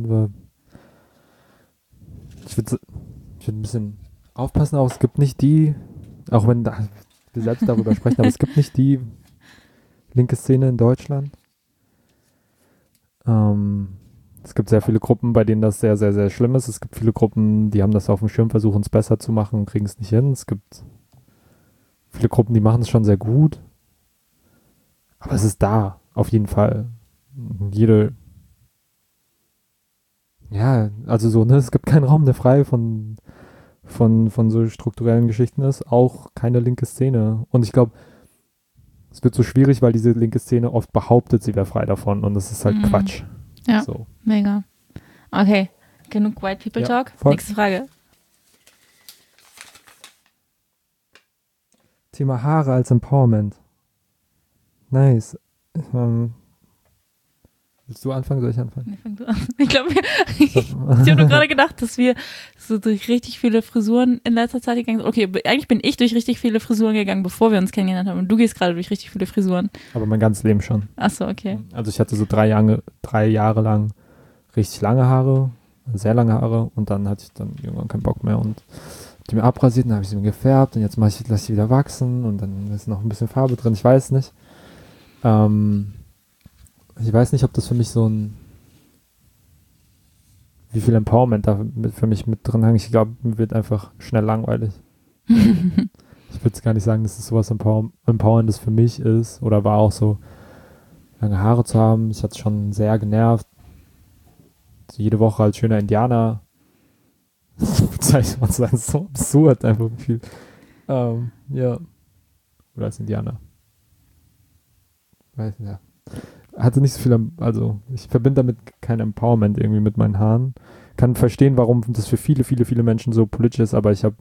S2: ich würde ein bisschen aufpassen, auch es gibt nicht die, auch wenn wir selbst darüber sprechen, aber es gibt nicht die linke Szene in Deutschland. Es gibt sehr viele Gruppen, bei denen das sehr, sehr, sehr schlimm ist. Es gibt viele Gruppen, die haben das auf dem Schirm, versuchen es besser zu machen und kriegen es nicht hin. Es gibt viele Gruppen, die machen es schon sehr gut. Aber es ist da, auf jeden Fall. Jede Ja, also so, ne, es gibt keinen Raum, der frei von so strukturellen Geschichten ist, auch keine linke Szene. Und ich glaube, es wird so schwierig, weil diese linke Szene oft behauptet, sie wäre frei davon und das ist halt Quatsch.
S1: Ja,
S2: so.
S1: mega. Okay, genug White People Talk.
S2: Voll.
S1: Nächste Frage.
S2: Thema Haare als Empowerment. Nice. Willst du anfangen? Soll ich anfangen?
S1: Nee, fang du an. Ich glaube, ich habe nur gerade gedacht, dass wir so durch richtig viele Frisuren in letzter Zeit gegangen sind. Okay, eigentlich bin ich durch richtig viele Frisuren gegangen, bevor wir uns kennengelernt haben. Und du gehst gerade durch richtig viele Frisuren.
S2: Aber mein ganzes Leben schon.
S1: Achso, okay.
S2: Also ich hatte so 3 Jahre lang richtig lange Haare, sehr lange Haare und dann hatte ich dann irgendwann keinen Bock mehr und die mir abrasiert, dann habe ich sie mir gefärbt und jetzt lasse ich sie wieder wachsen und dann ist noch ein bisschen Farbe drin, ich weiß nicht. Ich weiß nicht, ob das für mich wie viel Empowerment da für mich mit drin hängt. Ich glaube, mir wird einfach schnell langweilig. Ich würde gar nicht sagen, dass es sowas Empowerndes für mich ist oder war auch so, lange Haare zu haben. Ich hatte schon sehr genervt. Jede Woche als schöner Indianer. Bezeichnet man es als so absurd, einfach wie viel. Ja. Oder als Indianer. Weiß nicht, ja. Hatte nicht so viel, also ich verbinde damit kein Empowerment irgendwie mit meinen Haaren. Kann verstehen, warum das für viele, viele, viele Menschen so politisch ist, aber ich habe,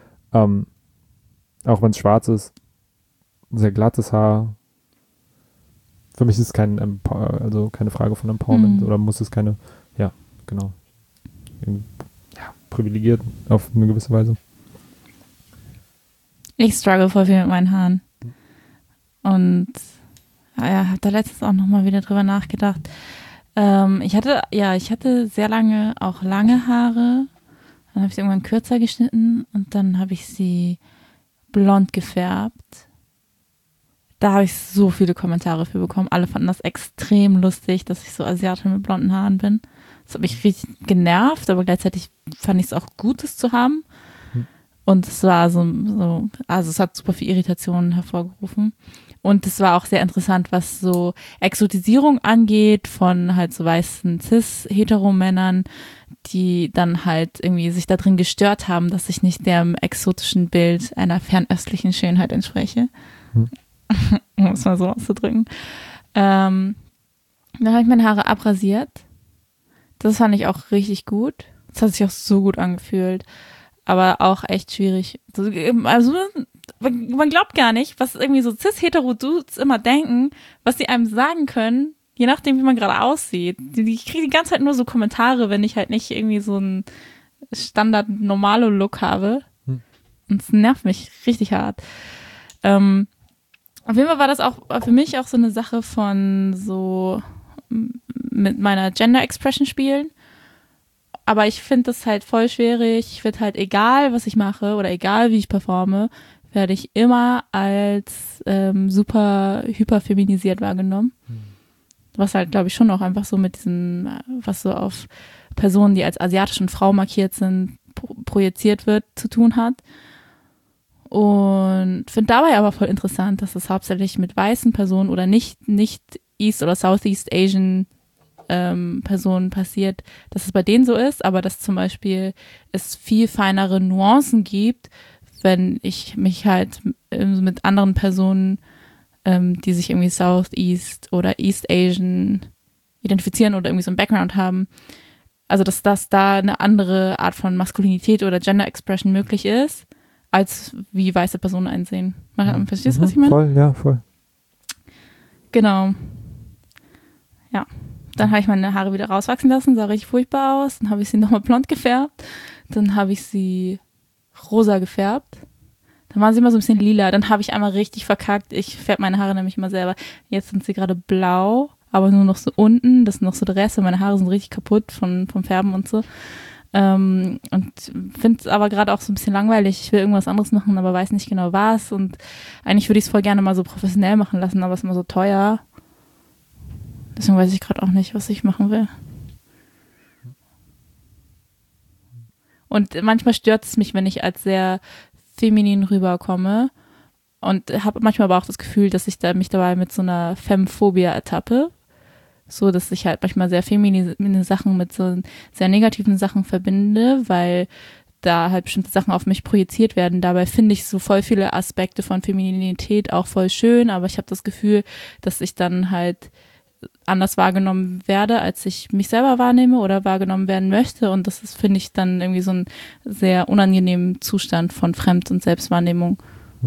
S2: auch wenn es schwarz ist, ein sehr glattes Haar. Für mich ist es keine Frage von Empowerment oder muss es keine, ja, genau. Ja, privilegiert auf eine gewisse Weise.
S1: Ich struggle voll viel mit meinen Haaren. Und ja, habe da letztens auch nochmal wieder drüber nachgedacht. Ich hatte sehr lange auch lange Haare. Dann habe ich sie irgendwann kürzer geschnitten und dann habe ich sie blond gefärbt. Da habe ich so viele Kommentare für bekommen. Alle fanden das extrem lustig, dass ich so Asiatin mit blonden Haaren bin. Das hat mich richtig genervt, aber gleichzeitig fand ich es auch gut, das zu haben. Und es war also es hat super viel Irritationen hervorgerufen. Und es war auch sehr interessant, was so Exotisierung angeht von halt so weißen Cis-Heteromännern, die dann halt irgendwie sich da drin gestört haben, dass ich nicht dem exotischen Bild einer fernöstlichen Schönheit entspreche. Um es mal so auszudrücken. Dann habe ich meine Haare abrasiert. Das fand ich auch richtig gut. Das hat sich auch so gut angefühlt. Aber auch echt schwierig. Also man glaubt gar nicht, was irgendwie so Cis-Hetero-Dudes immer denken, was sie einem sagen können, je nachdem, wie man gerade aussieht. Ich kriege die ganze Zeit nur so Kommentare, wenn ich halt nicht irgendwie so einen Standard-normalo-Look habe. Und es nervt mich richtig hart. Auf jeden Fall war das auch für mich auch so eine Sache von so mit meiner Gender-Expression spielen. Aber ich finde das halt voll schwierig. Ich finde halt, egal was ich mache oder egal wie ich performe, werde ich immer als super hyperfeminisiert wahrgenommen. Was halt, glaube ich, schon auch einfach so mit diesem, was so auf Personen, die als asiatische Frau markiert sind, projiziert wird, zu tun hat. Und finde dabei aber voll interessant, dass es hauptsächlich mit weißen Personen oder nicht East- oder Southeast Asian Personen passiert, dass es bei denen so ist, aber dass zum Beispiel es viel feinere Nuancen gibt, wenn ich mich halt mit anderen Personen, die sich irgendwie Southeast oder East Asian identifizieren oder irgendwie so einen Background haben, also dass da eine andere Art von Maskulinität oder Gender Expression möglich ist, als wie weiße Personen einsehen. Verstehst du, was ich meine?
S2: Voll, ja, voll.
S1: Genau. Ja. Dann habe ich meine Haare wieder rauswachsen lassen, sah richtig furchtbar aus. Dann habe ich sie nochmal blond gefärbt. Dann habe ich sie rosa gefärbt. Dann waren sie immer so ein bisschen lila. Dann habe ich einmal richtig verkackt. Ich färbe meine Haare nämlich immer selber. Jetzt sind sie gerade blau, aber nur noch so unten. Das sind noch so der Rest. Meine Haare sind richtig kaputt vom Färben und so. Und finde es aber gerade auch so ein bisschen langweilig. Ich will irgendwas anderes machen, aber weiß nicht genau was. Und eigentlich würde ich es voll gerne mal so professionell machen lassen, aber es ist immer so teuer. Deswegen weiß ich gerade auch nicht, was ich machen will. Und manchmal stört es mich, wenn ich als sehr feminin rüberkomme und habe manchmal aber auch das Gefühl, dass ich mich dabei mit so einer Femphobie ertappe, so, dass ich halt manchmal sehr feminine Sachen mit so sehr negativen Sachen verbinde, weil da halt bestimmte Sachen auf mich projiziert werden. Dabei finde ich so voll viele Aspekte von Femininität auch voll schön, aber ich habe das Gefühl, dass ich dann halt anders wahrgenommen werde, als ich mich selber wahrnehme oder wahrgenommen werden möchte. Und das ist, finde ich, dann irgendwie so ein sehr unangenehmen Zustand von Fremd- und Selbstwahrnehmung.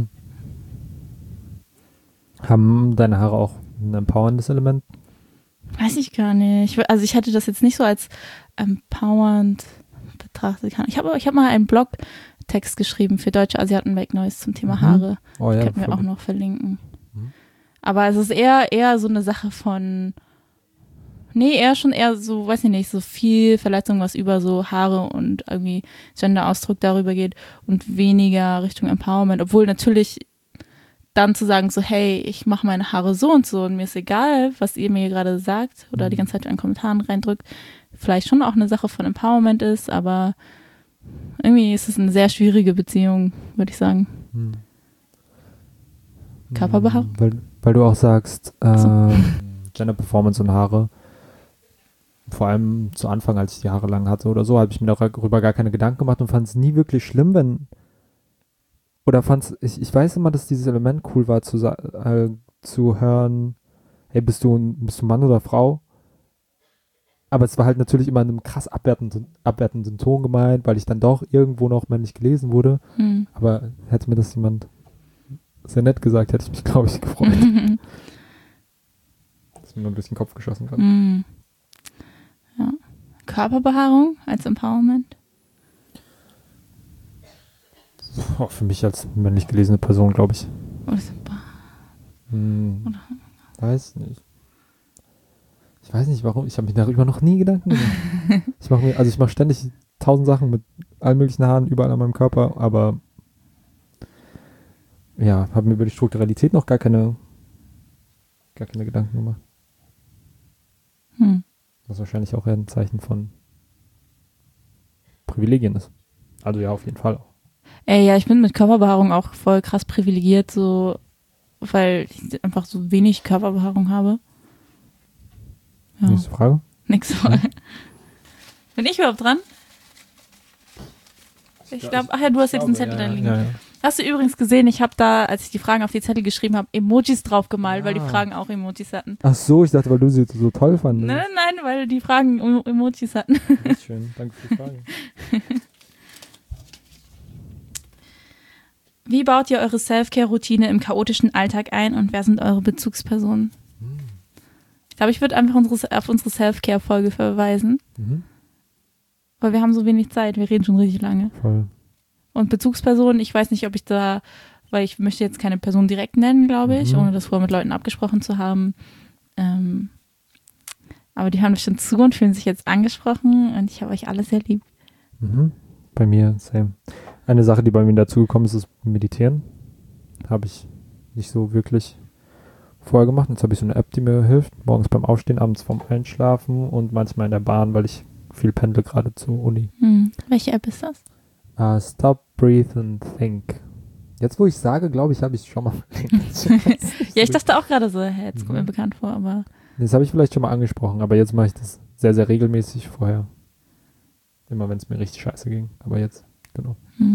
S2: Haben deine Haare auch ein empowerndes Element?
S1: Weiß ich gar nicht. Also ich hätte das jetzt nicht so als empowernd betrachtet. Ich hab mal einen Blogtext geschrieben für deutsche Asiaten Make Noise zum Thema Haare.
S2: Oh, ja,
S1: Das könnten wir auch
S2: gut.
S1: noch verlinken.
S2: Mhm.
S1: Aber es ist eher so eine Sache von, eher so, weiß ich nicht, so viel Verletzung, was über so Haare und irgendwie Gender-Ausdruck darüber geht und weniger Richtung Empowerment. Obwohl natürlich dann zu sagen so, hey, ich mache meine Haare so und so und mir ist egal, was ihr mir gerade sagt oder die ganze Zeit in Kommentaren reindrückt, vielleicht schon auch eine Sache von Empowerment ist, aber irgendwie ist es eine sehr schwierige Beziehung, würde ich sagen. Körperbehaarung?
S2: Weil du auch sagst, Gender Performance und Haare, vor allem zu Anfang, als ich die Haare lang hatte oder so, habe ich mir darüber gar keine Gedanken gemacht und fand es nie wirklich schlimm, ich weiß immer, dass dieses Element cool war, zu hören, hey, bist du Mann oder Frau? Aber es war halt natürlich immer in einem krass abwertenden Ton gemeint, weil ich dann doch irgendwo noch männlich gelesen wurde. Aber hätte mir das jemand sehr nett gesagt, hätte ich mich, glaube ich, gefreut. Das ist mir nur durch den Kopf geschossen gerade.
S1: Ja. Körperbehaarung als Empowerment?
S2: Für mich als männlich gelesene Person, glaube ich.
S1: Oder
S2: Weiß nicht. Ich weiß nicht warum, ich habe mir darüber noch nie Gedanken gemacht. Ich mache ständig 1000 Sachen mit allen möglichen Haaren überall an meinem Körper, aber ja, habe mir über die Strukturalität noch gar keine Gedanken gemacht. Was wahrscheinlich auch eher ein Zeichen von Privilegien ist. Also ja, auf jeden Fall auch.
S1: Ja, ich bin mit Körperbehaarung auch voll krass privilegiert, so, weil ich einfach so wenig Körperbehaarung habe. Ja.
S2: Nächste Frage.
S1: Nix. Bin ich überhaupt dran? Ich glaube, du hast jetzt einen Zettel da liegen.
S2: Ja.
S1: Hast du übrigens gesehen, ich habe da, als ich die Fragen auf die Zettel geschrieben habe, Emojis drauf gemalt, weil die Fragen auch Emojis hatten.
S2: Ach so, ich dachte, weil du sie so toll fandest.
S1: Nein, weil die Fragen Emojis hatten.
S2: Das ist schön, danke für die Frage.
S1: Wie baut ihr eure Self-Care-Routine im chaotischen Alltag ein und wer sind eure Bezugspersonen? Ich glaube, ich würde einfach auf unsere Self-Care-Folge verweisen, weil wir haben so wenig Zeit, wir reden schon richtig lange.
S2: Voll.
S1: Und Bezugspersonen, ich weiß nicht, ob ich da, weil ich möchte jetzt keine Person direkt nennen, glaube ich, ohne das vorher mit Leuten abgesprochen zu haben. Aber die hören bestimmt zu und fühlen sich jetzt angesprochen und ich habe euch alle sehr lieb.
S2: Bei mir, same. Eine Sache, die bei mir dazugekommen ist, ist Meditieren. Habe ich nicht so wirklich vorher gemacht. Jetzt habe ich so eine App, die mir hilft. Morgens beim Aufstehen, abends vorm Einschlafen und manchmal in der Bahn, weil ich viel pendle gerade zur Uni.
S1: Welche App ist das?
S2: Stop, breathe and think. Jetzt, wo ich sage, glaube ich, habe ich es schon mal
S1: Ja, ich dachte auch gerade so, jetzt kommt mir bekannt vor, aber...
S2: Das habe ich vielleicht schon mal angesprochen, aber jetzt mache ich das sehr, sehr regelmäßig vorher. Immer, wenn es mir richtig scheiße ging. Aber jetzt, genau.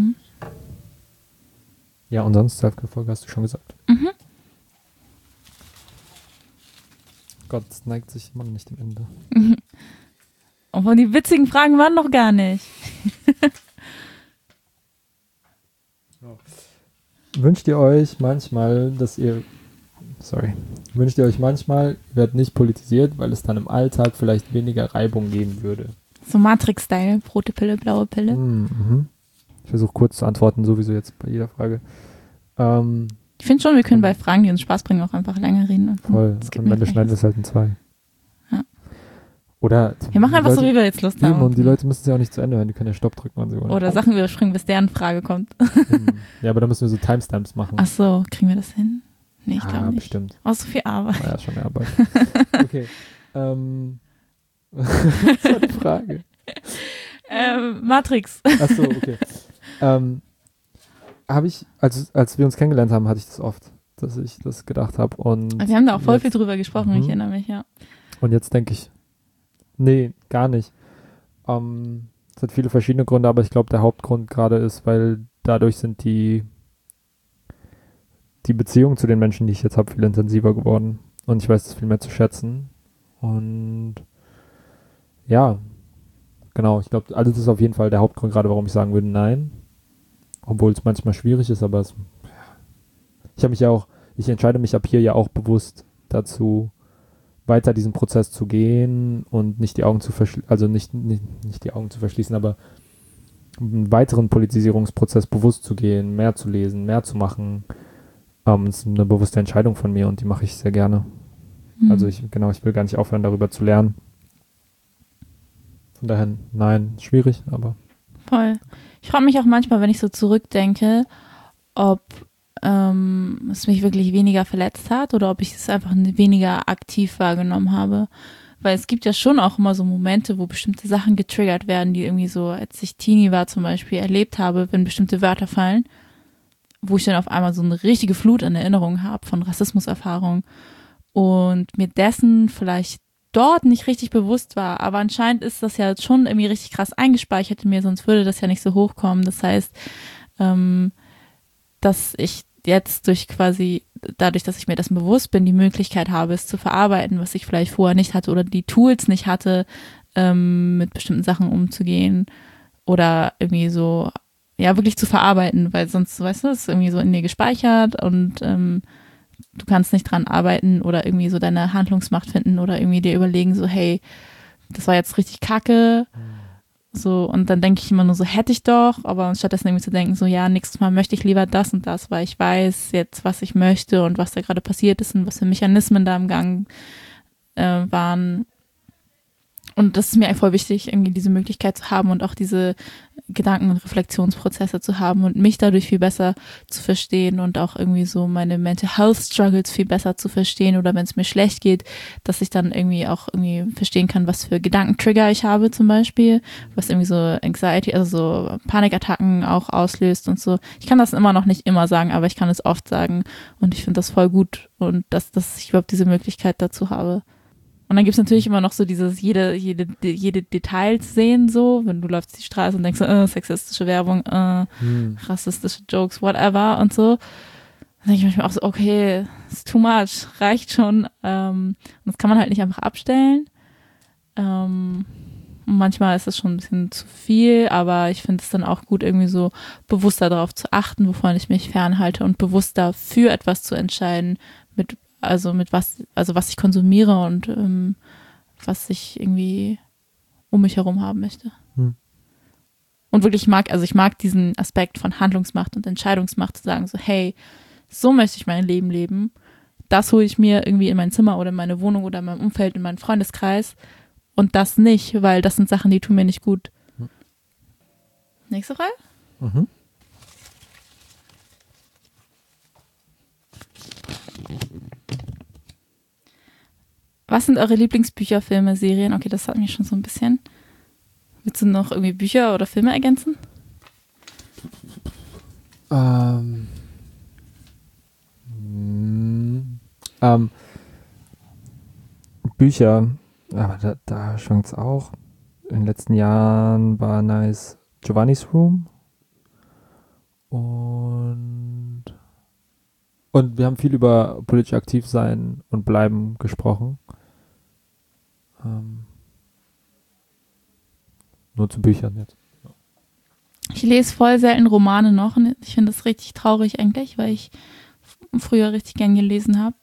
S2: Ja, und sonst Self-Care-Folge hast du schon gesagt. Gott, es neigt sich immer noch nicht dem Ende.
S1: Obwohl die witzigen Fragen waren noch gar nicht.
S2: Wünscht ihr euch manchmal, ihr werdet nicht politisiert, weil es dann im Alltag vielleicht weniger Reibung geben würde?
S1: So Matrix-Style, rote Pille, blaue Pille.
S2: Ich versuche kurz zu antworten, sowieso jetzt bei jeder Frage.
S1: Ich finde schon, wir können bei Fragen, die uns Spaß bringen, auch einfach länger reden.
S2: Voll, am Ende schneiden wir es halt in 2.
S1: Ja.
S2: Oder
S1: wir machen einfach so, wie wir jetzt Lust haben.
S2: Und die Leute müssen es ja auch nicht zu Ende hören, die können ja Stopp drücken, wann sie wollen.
S1: Oder Sachen überspringen, bis deren Frage kommt.
S2: Ja, aber da müssen wir so Timestamps machen.
S1: Ach so, kriegen wir das hin? Nee, ich glaube nicht.
S2: Bestimmt.
S1: Oh, so viel Arbeit.
S2: Ja, schon mehr Arbeit. Okay. Was war die Frage?
S1: Matrix.
S2: Ach so, okay. Habe ich, als wir uns kennengelernt haben, hatte ich das oft, dass ich das gedacht habe. Und
S1: wir haben da auch voll viel drüber gesprochen, ich erinnere mich, ja.
S2: Und jetzt denke ich, nee, gar nicht. Es hat viele verschiedene Gründe, aber ich glaube, der Hauptgrund gerade ist, weil dadurch sind die Beziehungen zu den Menschen, die ich jetzt habe, viel intensiver geworden. Und ich weiß es viel mehr zu schätzen. Und ja, genau, ich glaube, das ist auf jeden Fall der Hauptgrund gerade, warum ich sagen würde, nein. Obwohl es manchmal schwierig ist, aber ich entscheide mich ab hier ja auch bewusst dazu, weiter diesen Prozess zu gehen und nicht die Augen zu verschließen, also nicht die Augen zu verschließen, aber einen weiteren Politisierungsprozess bewusst zu gehen, mehr zu lesen, mehr zu machen. Das ist eine bewusste Entscheidung von mir und die mache ich sehr gerne. Also ich will gar nicht aufhören, darüber zu lernen. Von daher, nein, schwierig, aber.
S1: Voll. Ich frage mich auch manchmal, wenn ich so zurückdenke, ob es mich wirklich weniger verletzt hat oder ob ich es einfach weniger aktiv wahrgenommen habe. Weil es gibt ja schon auch immer so Momente, wo bestimmte Sachen getriggert werden, die irgendwie so, als ich Teenie war zum Beispiel, erlebt habe, wenn bestimmte Wörter fallen, wo ich dann auf einmal so eine richtige Flut an Erinnerungen habe von Rassismuserfahrungen und mir dessen vielleicht dort nicht richtig bewusst war. Aber anscheinend ist das ja schon irgendwie richtig krass eingespeichert in mir, sonst würde das ja nicht so hochkommen. Das heißt, dass ich jetzt dadurch, dass ich mir dessen bewusst bin, die Möglichkeit habe, es zu verarbeiten, was ich vielleicht vorher nicht hatte oder die Tools nicht hatte, mit bestimmten Sachen umzugehen oder irgendwie so, ja, wirklich zu verarbeiten, weil sonst, weißt du, es ist irgendwie so in dir gespeichert und du kannst nicht dran arbeiten oder irgendwie so deine Handlungsmacht finden oder irgendwie dir überlegen, so, hey, das war jetzt richtig kacke. So, und dann denke ich immer nur so, hätte ich doch, aber stattdessen irgendwie zu denken, so, ja, nächstes Mal möchte ich lieber das und das, weil ich weiß jetzt, was ich möchte und was da gerade passiert ist und was für Mechanismen da im Gang waren. Und das ist mir voll wichtig, irgendwie diese Möglichkeit zu haben und auch diese Gedanken- und Reflexionsprozesse zu haben und mich dadurch viel besser zu verstehen und auch irgendwie so meine Mental Health Struggles viel besser zu verstehen oder wenn es mir schlecht geht, dass ich dann irgendwie auch irgendwie verstehen kann, was für Gedankentrigger ich habe zum Beispiel, was irgendwie so Anxiety, also so Panikattacken auch auslöst und so. Ich kann das immer noch nicht immer sagen, aber ich kann es oft sagen und ich finde das voll gut und dass ich überhaupt diese Möglichkeit dazu habe. Und dann gibt es natürlich immer noch so dieses jede Details sehen, so, wenn du läufst die Straße und denkst so, sexistische Werbung, rassistische Jokes, whatever und so. Dann denke ich manchmal auch so, okay, it's too much, reicht schon. Und das kann man halt nicht einfach abstellen. Und manchmal ist es schon ein bisschen zu viel, aber ich finde es dann auch gut, irgendwie so bewusster darauf zu achten, wovon ich mich fernhalte und bewusster für etwas zu entscheiden, was ich konsumiere und was ich irgendwie um mich herum haben möchte. Und wirklich ich mag diesen Aspekt von Handlungsmacht und Entscheidungsmacht, zu sagen so, hey, so möchte ich mein Leben leben. Das hole ich mir irgendwie in mein Zimmer oder in meine Wohnung oder in meinem Umfeld, in meinen Freundeskreis und das nicht, weil das sind Sachen, die tun mir nicht gut. Nächste Frage?
S2: Mhm.
S1: Was sind eure Lieblingsbücher, Filme, Serien? Okay, das hat mich schon so ein bisschen. Willst du noch irgendwie Bücher oder Filme ergänzen?
S2: Bücher, aber da schwankt es auch. In den letzten Jahren war nice Giovanni's Room und wir haben viel über politisch aktiv sein und bleiben gesprochen. Nur zu Büchern jetzt.
S1: Ich lese voll selten Romane noch und ich finde das richtig traurig eigentlich, weil ich früher richtig gern gelesen habe.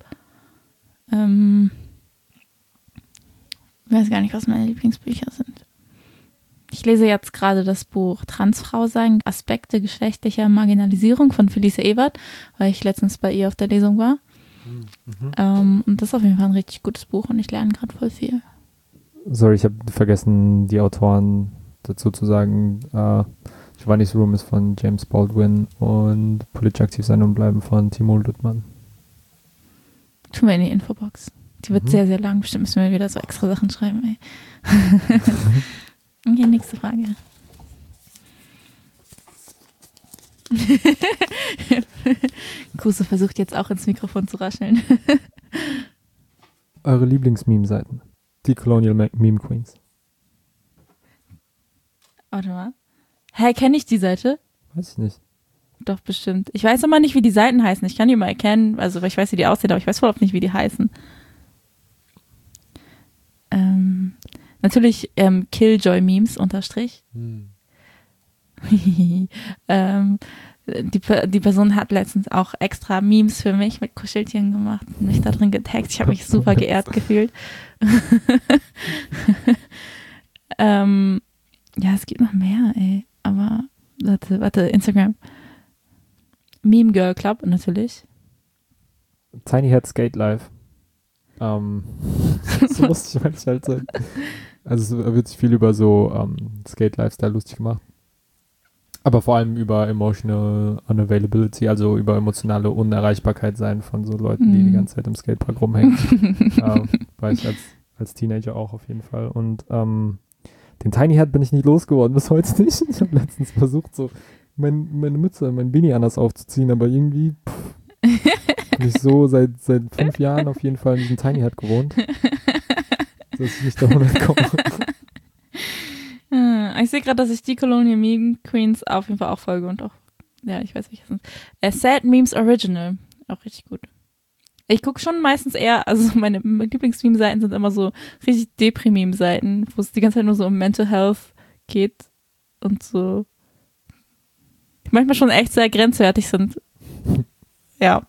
S1: Ich weiß gar nicht, was meine Lieblingsbücher sind. Ich lese jetzt gerade das Buch Transfrau sein, Aspekte geschlechtlicher Marginalisierung von Felice Ewert, weil ich letztens bei ihr auf der Lesung war. Und das ist auf jeden Fall ein richtig gutes Buch und ich lerne gerade voll viel.
S2: Sorry, ich habe vergessen, die Autoren dazu zu sagen. Giovanni's Room ist von James Baldwin und Politisch aktiv sein und bleiben von Timo Luttmann.
S1: Tun wir in die Infobox. Die wird sehr, sehr lang. Bestimmt müssen wir wieder so extra Sachen schreiben. Ey. Okay, nächste Frage. Kruse versucht jetzt auch ins Mikrofon zu rascheln.
S2: Eure Lieblingsmeme-Seiten? Die Colonial Meme Queens.
S1: Warte mal. Hä, kenne ich die Seite?
S2: Weiß ich nicht.
S1: Doch, bestimmt. Ich weiß aber nicht, wie die Seiten heißen. Ich kann die mal erkennen, also weil ich weiß, wie die aussehen, aber ich weiß voll oft nicht, wie die heißen. Natürlich Killjoy-Memes unterstrich. Die Person hat letztens auch extra Memes für mich mit Kuscheltieren gemacht und mich da drin getaggt. Ich habe mich super geehrt gefühlt. Ja, es gibt noch mehr, ey. Aber warte, Instagram. Meme Girl Club natürlich.
S2: Tiny Head Skate Live. So lustig, weil ich halt so. Also es wird sich viel über so Skate-Lifestyle lustig gemacht. Aber vor allem über emotional unavailability, also über emotionale Unerreichbarkeit sein von so Leuten, die die ganze Zeit im Skatepark rumhängen. War ich als Teenager auch auf jeden Fall. Und den Tiny Hat bin ich nicht losgeworden, bis heute nicht. Ich habe letztens versucht, so meine Mütze, mein Beanie anders aufzuziehen, aber irgendwie bin ich so seit 5 Jahren auf jeden Fall in diesem Tiny Hat gewohnt, dass ich nicht davon entkomme.
S1: Ich sehe gerade, dass ich die Colonial Meme Queens auf jeden Fall auch folge und auch, ja, ich weiß nicht, was das ist. Sad Memes Original, auch richtig gut. Ich gucke schon meistens eher, also meine Lieblings-Meme-Seiten sind immer so richtig Deprimim-Seiten, wo es die ganze Zeit nur so um Mental Health geht und so manchmal schon echt sehr grenzwertig sind. Ja.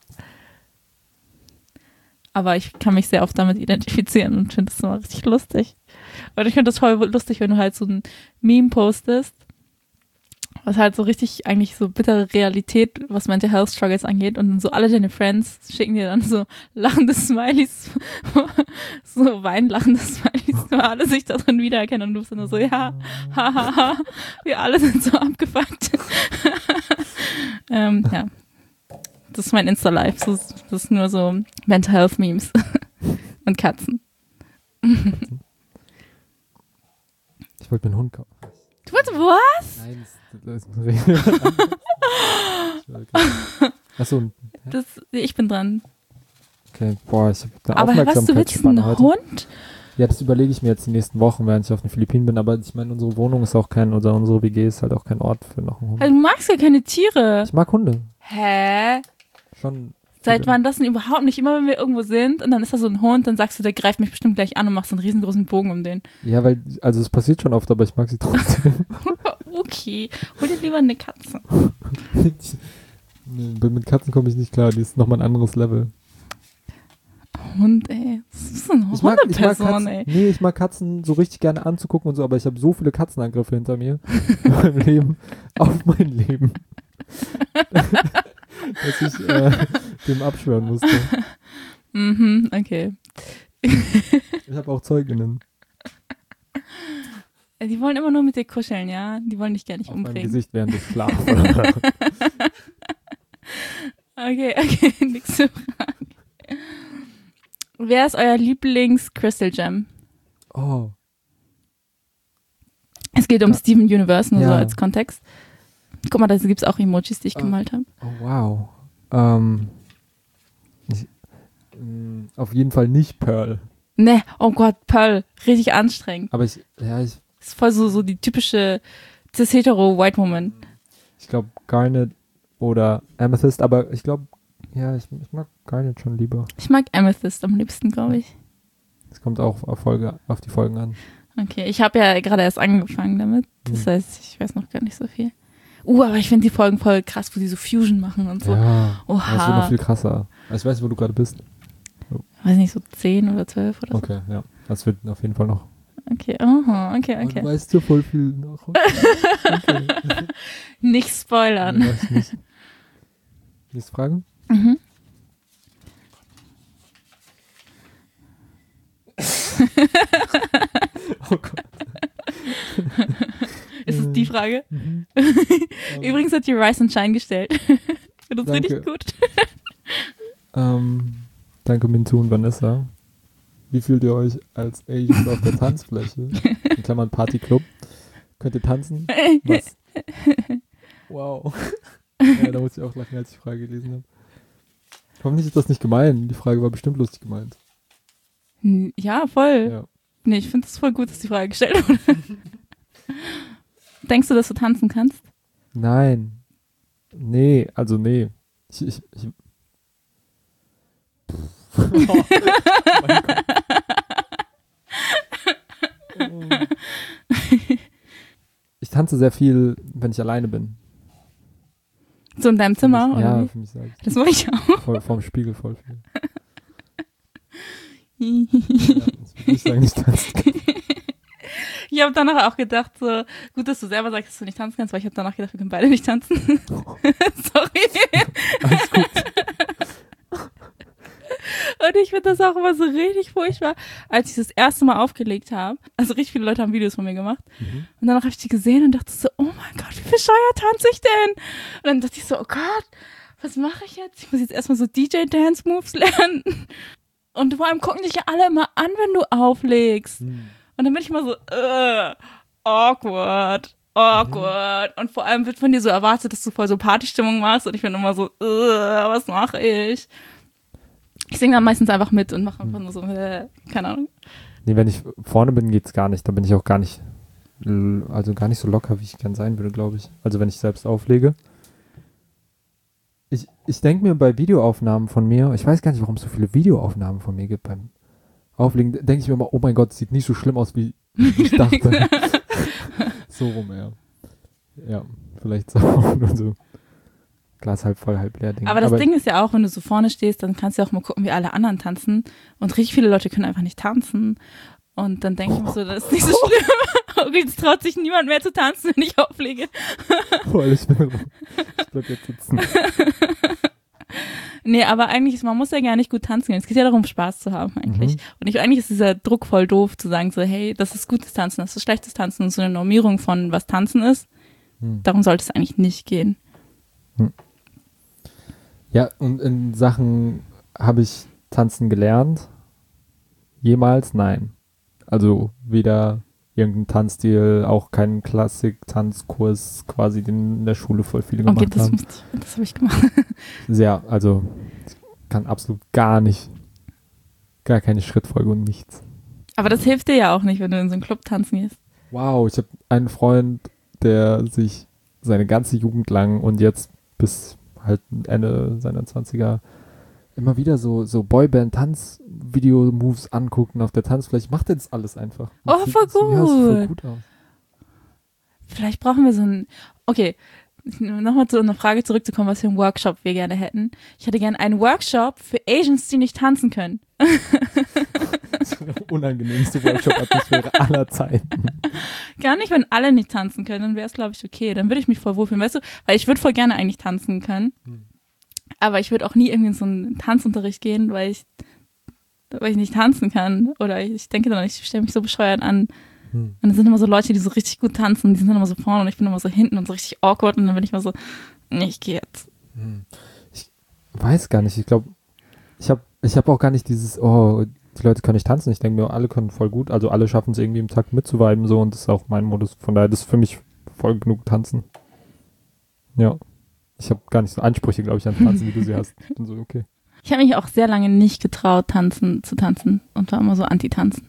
S1: Aber ich kann mich sehr oft damit identifizieren und finde das immer richtig lustig. Und ich finde das voll lustig, wenn du halt so ein Meme postest, was halt so richtig eigentlich so bittere Realität, was Mental Health Struggles angeht, und dann so alle deine Friends schicken dir dann so lachende Smileys, so weinlachende Smileys, wo alle sich da drin wiedererkennen und du bist dann nur so, ja, hahaha, wir alle sind so abgefuckt. Ja. Das ist mein Insta-Life. Das ist nur so Mental Health Memes und Katzen.
S2: Ich wollte mir einen Hund kaufen.
S1: Du wolltest was?
S2: Nein, das ist okay. Achso.
S1: Ich bin dran.
S2: Okay, boah, ich habe eine
S1: Aber was, du willst einen
S2: heute.
S1: Hund?
S2: Ja, das überlege ich mir jetzt die nächsten Wochen, während ich auf den Philippinen bin. Aber ich meine, unsere Wohnung ist auch oder unsere WG ist halt auch kein Ort für noch einen Hund.
S1: Also, du magst ja keine Tiere.
S2: Ich mag Hunde.
S1: Hä?
S2: Schon.
S1: Seit wann das denn überhaupt nicht? Immer wenn wir irgendwo sind und dann ist da so ein Hund, dann sagst du, der greift mich bestimmt gleich an und machst so einen riesengroßen Bogen um den.
S2: Ja, weil, also es passiert schon oft, aber ich mag sie trotzdem.
S1: Okay, hol dir lieber eine Katze.
S2: Nee, mit Katzen komme ich nicht klar, die ist nochmal ein anderes Level.
S1: Hund, ey. Das ist so eine Hundeperson, ey.
S2: Nee, ich mag Katzen so richtig gerne anzugucken und so, aber ich habe so viele Katzenangriffe hinter mir in meinem Leben, auf mein Leben, dass ich dem abschwören musste.
S1: Mhm, okay.
S2: Ich habe auch Zeuginnen.
S1: Die wollen immer nur mit dir kuscheln, ja? Die wollen dich gar nicht umbringen.
S2: Mein Gesicht während ich schlafe.
S1: Okay, nächste Frage. Wer ist euer Lieblings-Crystal Gem?
S2: Oh.
S1: Es geht um Steven Universe, nur
S2: Ja.
S1: so als Kontext. Guck mal, da gibt es auch Emojis, die ich gemalt habe.
S2: Oh, wow. Auf jeden Fall nicht Pearl.
S1: Ne, oh Gott, Pearl, richtig anstrengend.
S2: Aber ich
S1: Ist voll so die typische cis-hetero-White Woman.
S2: Ich glaube Garnet oder Amethyst, aber ich glaube, ja, ich mag Garnet schon lieber.
S1: Ich mag Amethyst am liebsten, glaube ich.
S2: Es kommt auch auf die Folgen an.
S1: Okay, ich habe ja gerade erst angefangen damit. Das heißt, ich weiß noch gar nicht so viel. Aber ich finde die Folgen voll krass, wo die so Fusion machen und so.
S2: Ja,
S1: Oha.
S2: das wird noch viel krasser. Ich weiß nicht, wo du gerade bist.
S1: Weiß nicht, so 10 oder 12 oder so.
S2: Okay, ja. Das wird auf jeden Fall noch.
S1: Okay, okay.
S2: Oh, du weißt ja voll viel noch. Okay.
S1: Nicht spoilern.
S2: Nee, weiß ich nicht. Nächste Frage?
S1: Mhm.
S2: Oh Gott.
S1: Ist es die Frage?
S2: Mhm.
S1: Übrigens hat die Rise and Shine gestellt. Ich finde das
S2: Danke.
S1: richtig gut.
S2: Danke Mintu und Vanessa. Wie fühlt ihr euch als Asians auf der Tanzfläche? In Klammern Partyclub. Könnt ihr tanzen? Was? Wow. Ja, da muss ich auch lachen, als ich die Frage gelesen habe. Hoffentlich ist das nicht gemein. Die Frage war bestimmt lustig gemeint.
S1: Ja, voll.
S2: Ja.
S1: Nee, ich finde es voll gut, dass die Frage gestellt wurde. Denkst du, dass du tanzen kannst?
S2: Nein. Nee, also nee. Oh, mein Gott. Ich tanze sehr viel, wenn ich alleine bin.
S1: So in deinem Zimmer?
S2: Mich,
S1: oder
S2: ja,
S1: wie?
S2: für mich selbst.
S1: Das mache ich auch.
S2: Vorm Spiegel voll viel. Ja, das würde ich sagen, nicht tanzen.
S1: Ich habe danach auch gedacht, so, gut, dass du selber sagst, dass du nicht tanzen kannst, weil ich habe danach gedacht, wir können beide nicht tanzen. Sorry.
S2: Alles gut.
S1: Und ich finde das auch immer so richtig furchtbar, als ich das erste Mal aufgelegt habe. Also richtig viele Leute haben Videos von mir gemacht.
S2: Mhm.
S1: Und danach habe ich die gesehen und dachte so, oh mein Gott, wie bescheuert tanze ich denn? Und dann dachte ich so, oh Gott, was mache ich jetzt? Ich muss jetzt erstmal so DJ-Dance-Moves lernen. Und vor allem gucken dich ja alle immer an, wenn du auflegst.
S2: Mhm.
S1: Und dann bin ich immer so, awkward. Und vor allem wird von dir so erwartet, dass du voll so Partystimmung machst. Und ich bin immer so, was mache ich? Ich singe dann meistens einfach mit und mache einfach nur so, keine Ahnung.
S2: Nee, wenn ich vorne bin, geht's gar nicht. Da bin ich auch gar nicht so locker, wie ich gern sein würde, glaube ich. Also wenn ich selbst auflege. Ich denke mir bei Videoaufnahmen von mir, ich weiß gar nicht, warum es so viele Videoaufnahmen von mir gibt beim Auflegen, denke ich mir immer, oh mein Gott, sieht nicht so schlimm aus, wie ich dachte. So rum, ja. Ja, vielleicht so nur so Glas halb voll, halb leer Ding.
S1: Aber das Ding ist ja auch, wenn du so vorne stehst, dann kannst du auch mal gucken, wie alle anderen tanzen. Und richtig viele Leute können einfach nicht tanzen. Und dann denke ich mir so, das ist nicht so schlimm. Okay, jetzt traut sich niemand mehr zu tanzen, wenn ich auflege.
S2: Ich bleib jetzt sitzen.
S1: Nee, aber eigentlich ist, man muss ja gar nicht gut tanzen. Es geht ja darum, Spaß zu haben eigentlich. Und eigentlich ist dieser Druck voll doof, zu sagen so, hey, das ist gutes Tanzen, das ist schlechtes Tanzen und so eine Normierung von, was Tanzen ist. Darum sollte es eigentlich nicht gehen.
S2: Ja, und in Sachen, habe ich tanzen gelernt? Jemals? Nein. Also weder irgendein Tanzstil, auch keinen Klassik-Tanzkurs quasi, den in der Schule voll viele gemacht
S1: Okay,
S2: haben.
S1: das habe ich gemacht.
S2: Sehr, also ich kann absolut gar keine Schrittfolge und nichts.
S1: Aber das hilft dir ja auch nicht, wenn du in so einen Club tanzen gehst.
S2: Wow, ich habe einen Freund, der sich seine ganze Jugend lang und jetzt bis halt Ende seiner 20er immer wieder so Boyband-Tanz-Video-Moves angucken auf der Tanzfläche. Macht er das alles einfach.
S1: Oh, voll gut.
S2: Ja, sieht voll gut aus.
S1: Vielleicht brauchen wir so einen, okay, nochmal zu einer Frage zurückzukommen, was für einen Workshop wir gerne hätten. Ich hätte gerne einen Workshop für Asians, die nicht tanzen können.
S2: Das ist die unangenehmste Workshop-Atmosphäre aller Zeiten.
S1: Gar nicht, wenn alle nicht tanzen können, dann wäre es, glaube ich, okay. Dann würde ich mich voll wohlfühlen, weißt du? Weil ich würde voll gerne eigentlich tanzen können. Aber ich würde auch nie irgendwie in so einen Tanzunterricht gehen, weil ich nicht tanzen kann. Oder ich denke dann, ich stelle mich so bescheuert an. Und dann sind immer so Leute, die so richtig gut tanzen, die sind dann immer so vorne und ich bin immer so hinten und so richtig awkward und dann bin ich immer so, nee, ich gehe jetzt.
S2: Ich weiß gar nicht, ich glaube, ich hab auch gar nicht dieses, oh, die Leute können nicht tanzen. Ich denke mir, alle können voll gut, also alle schaffen es irgendwie im Takt mitzuviben so und das ist auch mein Modus. Von daher, das ist für mich voll genug tanzen. Ja. Ich habe gar nicht so Ansprüche, glaube ich, an Tanzen, wie du sie hast. Ich bin so, okay.
S1: Ich habe mich auch sehr lange nicht getraut, zu tanzen und war immer so anti-tanzen.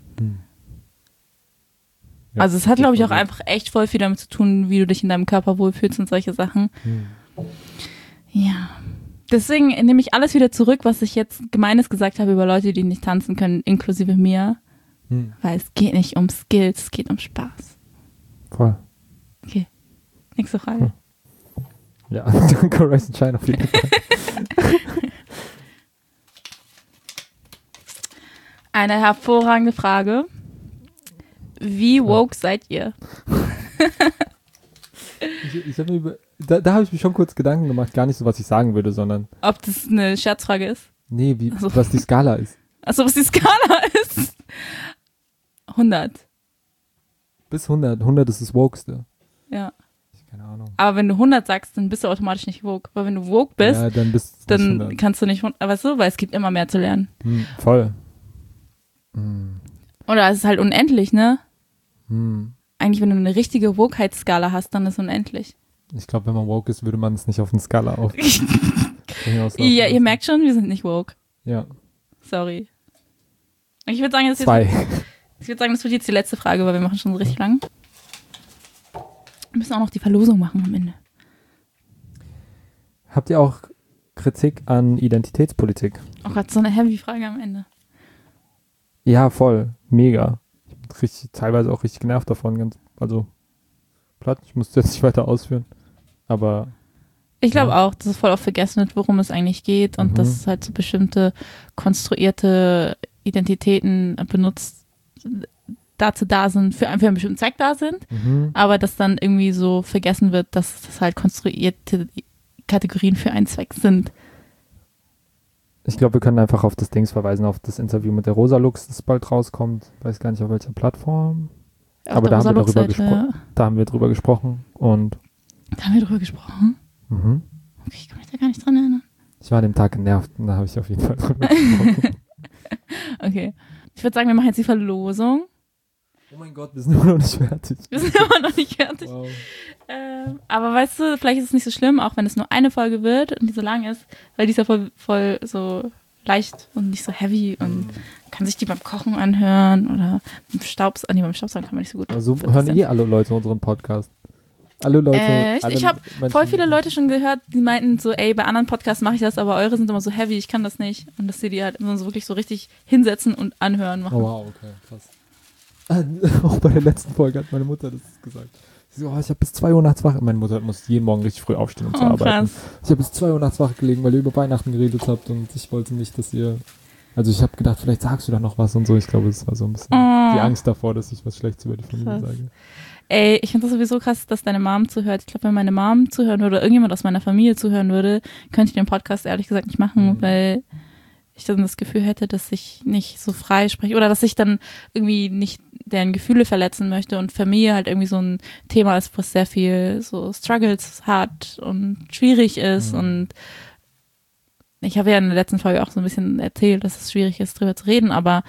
S2: Ja,
S1: also es hat, glaube ich, auch einfach echt voll viel damit zu tun, wie du dich in deinem Körper wohlfühlst und solche Sachen. Ja. Deswegen nehme ich alles wieder zurück, was ich jetzt Gemeines gesagt habe über Leute, die nicht tanzen können, inklusive mir. Weil es geht nicht um Skills, es geht um Spaß.
S2: Voll.
S1: Okay. Nächste Frage.
S2: Ja, danke, Rise and Shine auf jeden Fall.
S1: Eine hervorragende Frage. Wie woke seid ihr?
S2: Ich hab mir da habe ich mir schon kurz Gedanken gemacht, gar nicht so, was ich sagen würde, sondern
S1: Ob das eine Scherzfrage ist?
S2: nee, was die Skala ist.
S1: Achso, was die Skala ist? 100.
S2: Bis 100. 100 ist das Wokeste.
S1: Ja.
S2: Keine Ahnung.
S1: Aber wenn du 100 sagst, dann bist du automatisch nicht woke. Weil wenn du woke bist,
S2: ja,
S1: dann kannst du nicht, weißt du, weil es gibt immer mehr zu lernen.
S2: Voll.
S1: Oder es ist halt unendlich, ne?
S2: Hm.
S1: Eigentlich, wenn du eine richtige Wokeheitsskala hast, dann ist es unendlich.
S2: Ich glaube, wenn man woke ist, würde man es nicht auf eine Skala auf.
S1: Ja, ihr merkt schon, wir sind nicht woke.
S2: Ja.
S1: Sorry. Ich würde sagen, das ist
S2: 2.
S1: Ich würde sagen, das wird jetzt die letzte Frage, weil wir machen schon so richtig lang. Wir müssen auch noch die Verlosung machen am Ende.
S2: Habt ihr auch Kritik an Identitätspolitik?
S1: Oh Gott, so eine Heavy-Frage am Ende.
S2: Ja, voll. Mega. Ich bin teilweise auch richtig genervt davon. Also platt. Ich muss das nicht weiter ausführen. Aber
S1: Ich glaube auch, dass es voll oft vergessen wird, worum es eigentlich geht und dass es halt so bestimmte konstruierte Identitäten benutzt, dazu da sind, für einen bestimmten Zweck da sind, aber dass dann irgendwie so vergessen wird, dass das halt konstruierte Kategorien für einen Zweck sind.
S2: ich glaube, wir können einfach auf das Dings verweisen, auf das Interview mit der Rosa Lux, das bald rauskommt. Weiß gar nicht, auf welcher Plattform.
S1: Auf
S2: Aber
S1: der
S2: da haben, wir
S1: Rosa-Lux-Seite,
S2: darüber da haben wir drüber gesprochen. Und
S1: Da haben wir drüber gesprochen. Okay, ich kann mich da gar nicht dran erinnern.
S2: Ich war an dem Tag genervt und da habe ich auf jeden Fall drüber gesprochen.
S1: Okay. Ich würde sagen, wir machen jetzt die Verlosung.
S2: Oh mein Gott, wir sind immer noch nicht fertig.
S1: Wir sind immer noch nicht fertig.
S2: Wow.
S1: Aber weißt du, vielleicht ist es nicht so schlimm, auch wenn es nur eine Folge wird und die so lang ist, weil die ist ja voll so leicht und nicht so heavy und kann sich die beim Kochen anhören oder beim Staubsaugen. Beim Staubsaugen kann man nicht so gut.
S2: Also hören alle Leute unseren Podcast. Alle Leute.
S1: Ich habe voll viele Leute schon gehört, die meinten so, ey, bei anderen Podcasts mache ich das, aber eure sind immer so heavy, ich kann das nicht. Und dass sie die halt immer so wirklich so richtig hinsetzen und anhören machen.
S2: Oh wow, okay, krass. Auch bei der letzten Folge hat meine Mutter das gesagt. Sie so, ich habe bis 2 Uhr nachts wach. Meine Mutter muss jeden Morgen richtig früh aufstehen, um zu arbeiten.
S1: Krass.
S2: Ich habe bis 2 Uhr nachts wach gelegen, weil ihr über Weihnachten geredet habt und ich wollte nicht, dass ihr... Also ich habe gedacht, vielleicht sagst du da noch was und so. Ich glaube, es war so ein bisschen die Angst davor, dass ich was Schlechtes über die Familie sage.
S1: Ey, ich finde das sowieso krass, dass deine Mom zuhört. Ich glaube, wenn meine Mom zuhören würde oder irgendjemand aus meiner Familie zuhören würde, könnte ich den Podcast ehrlich gesagt nicht machen, weil ich dann das Gefühl hätte, dass ich nicht so frei spreche oder dass ich dann irgendwie nicht deren Gefühle verletzen möchte und Familie halt irgendwie so ein Thema ist, was sehr viel so Struggles hat und schwierig ist und ich habe ja in der letzten Folge auch so ein bisschen erzählt, dass es schwierig ist, drüber zu reden, aber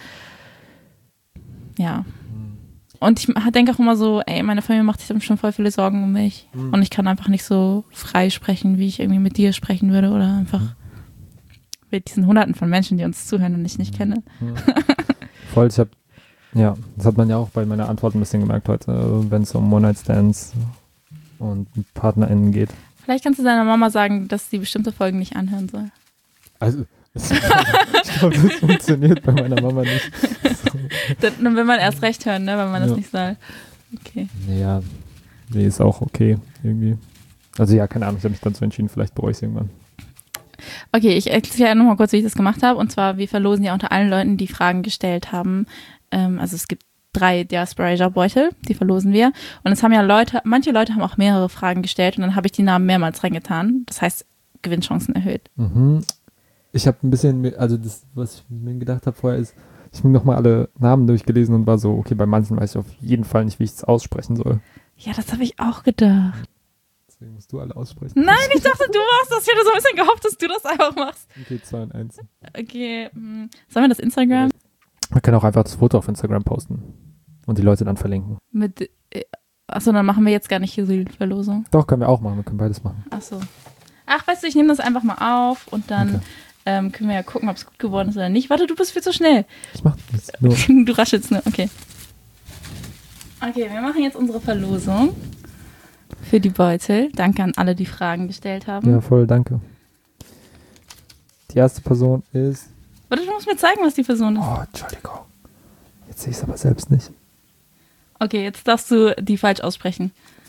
S1: ja. Und ich denke auch immer so, ey, meine Familie macht sich dann schon voll viele Sorgen um mich und ich kann einfach nicht so frei sprechen, wie ich irgendwie mit dir sprechen würde oder einfach mit diesen Hunderten von Menschen, die uns zuhören und ich nicht kenne.
S2: Voll, das hat man ja auch bei meiner Antwort ein bisschen gemerkt heute, wenn es um One-Night-Stands und PartnerInnen geht.
S1: Vielleicht kannst du deiner Mama sagen, dass sie bestimmte Folgen nicht anhören soll.
S2: Also, ich glaube, das funktioniert bei meiner Mama nicht.
S1: Dann will man erst recht hören, ne, wenn man das nicht sagt. Okay.
S2: Ja, nee, ist auch okay, irgendwie. Also ja, keine Ahnung, ich habe mich dann so entschieden, vielleicht bereue ich es irgendwann.
S1: Okay, ich erkläre nochmal kurz, wie ich das gemacht habe. Und zwar, wir verlosen ja unter allen Leuten, die Fragen gestellt haben. Also es gibt 3 Diaspora-Beutel, die verlosen wir. Und es haben ja manche Leute haben auch mehrere Fragen gestellt und dann habe ich die Namen mehrmals reingetan. Das heißt, Gewinnchancen erhöht.
S2: Ich habe ein bisschen, also das, was ich mir gedacht habe vorher ist, ich habe nochmal alle Namen durchgelesen und war so, okay, bei manchen weiß ich auf jeden Fall nicht, wie ich es aussprechen soll.
S1: Ja, das habe ich auch gedacht.
S2: Deswegen musst du alle aussprechen.
S1: Nein, ich dachte, du machst das. Ich hätte so ein bisschen gehofft, dass du das einfach machst.
S2: Okay, 2 und 1.
S1: Okay, sollen wir das Instagram?
S2: Man kann auch einfach das Foto auf Instagram posten und die Leute dann verlinken.
S1: Achso, dann machen wir jetzt gar nicht hier so die Verlosung.
S2: Doch, können wir auch machen, wir können beides machen.
S1: Achso. Ach, weißt du, ich nehme das einfach mal auf und dann können wir ja gucken, ob es gut geworden ist oder nicht. Warte, du bist viel zu schnell.
S2: Ich mach das nur.
S1: Du raschelst nur, okay. Okay, wir machen jetzt unsere Verlosung für die Beutel. Danke an alle, die Fragen gestellt haben.
S2: Ja, voll, danke. Die erste Person ist...
S1: Warte, du musst mir zeigen, was die Person ist.
S2: Oh, Entschuldigung. Jetzt sehe ich es aber selbst nicht.
S1: Okay, jetzt darfst du die falsch aussprechen.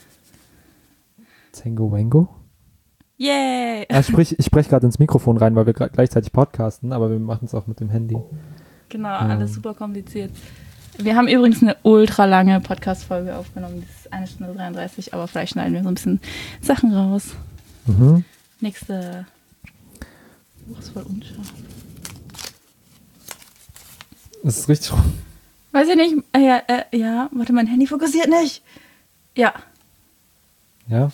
S2: Zengo Wengo?
S1: Yay!
S2: Ja, ich sprech gerade ins Mikrofon rein, weil wir gleichzeitig podcasten, aber wir machen es auch mit dem Handy.
S1: Genau, alles super kompliziert. Wir haben übrigens eine ultra lange Podcast-Folge aufgenommen. Das ist 1 Stunde 33, aber vielleicht schneiden wir so ein bisschen Sachen raus. Nächste. Das ist voll unscharf.
S2: Das ist richtig rum.
S1: Weiß ich nicht. Ja, warte, mein Handy fokussiert nicht. Ja.
S2: Ja.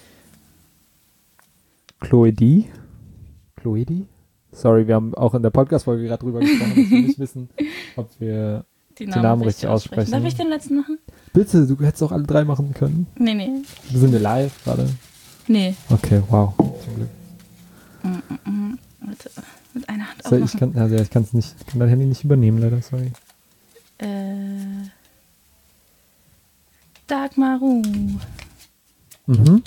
S2: Chloe D. Sorry, wir haben auch in der Podcast-Folge gerade drüber gesprochen, dass wir nicht wissen, ob wir die Namen richtig aussprechen.
S1: Darf ich den letzten machen?
S2: Bitte, du hättest auch alle 3 machen können.
S1: Nee.
S2: Sind wir live gerade?
S1: Nee.
S2: Okay, wow. Zum Glück.
S1: Warte, mit einer Hand
S2: So, ich kann dein Handy nicht übernehmen, leider, sorry.
S1: Dagmaru.
S2: Mhm.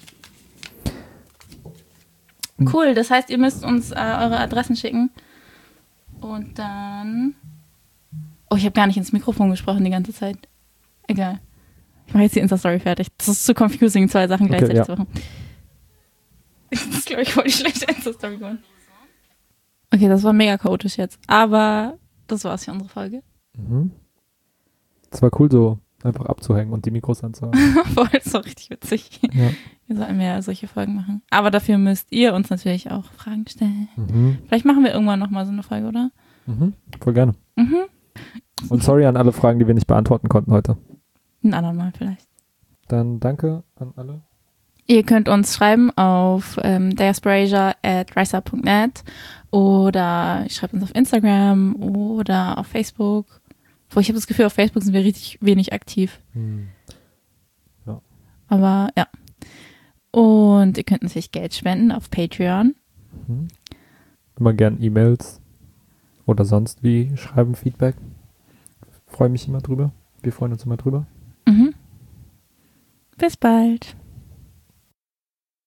S1: Cool, das heißt, ihr müsst uns eure Adressen schicken. Und dann... Oh, ich habe gar nicht ins Mikrofon gesprochen die ganze Zeit. Egal. Ich mache jetzt die Insta-Story fertig. Das ist zu confusing, 2 Sachen gleichzeitig zu machen. Das ist, glaube ich, voll die schlechte Insta-Story geworden. Okay, das war mega chaotisch jetzt. Aber das war's für unsere Folge.
S2: Mhm. Es war cool, so einfach abzuhängen und die Mikros anzuhaben.
S1: Voll, das war richtig witzig.
S2: Ja.
S1: Wir sollten mehr solche Folgen machen. Aber dafür müsst ihr uns natürlich auch Fragen stellen.
S2: Mhm.
S1: Vielleicht machen wir irgendwann nochmal so eine Folge, oder?
S2: Mhm. Voll gerne.
S1: Mhm.
S2: Und sorry an alle Fragen, die wir nicht beantworten konnten heute.
S1: Ein andermal vielleicht.
S2: Dann danke an alle.
S1: Ihr könnt uns schreiben auf diasporasia@riseup.net oder schreibt uns auf Instagram oder auf Facebook. Wo ich habe das Gefühl, auf Facebook sind wir richtig wenig aktiv.
S2: Ja.
S1: Aber ja. Und ihr könnt natürlich Geld spenden auf Patreon.
S2: Mhm. Immer gern E-Mails oder sonst wie schreiben, Feedback. Freue mich immer drüber. Wir freuen uns immer drüber.
S1: Mhm. Bis bald.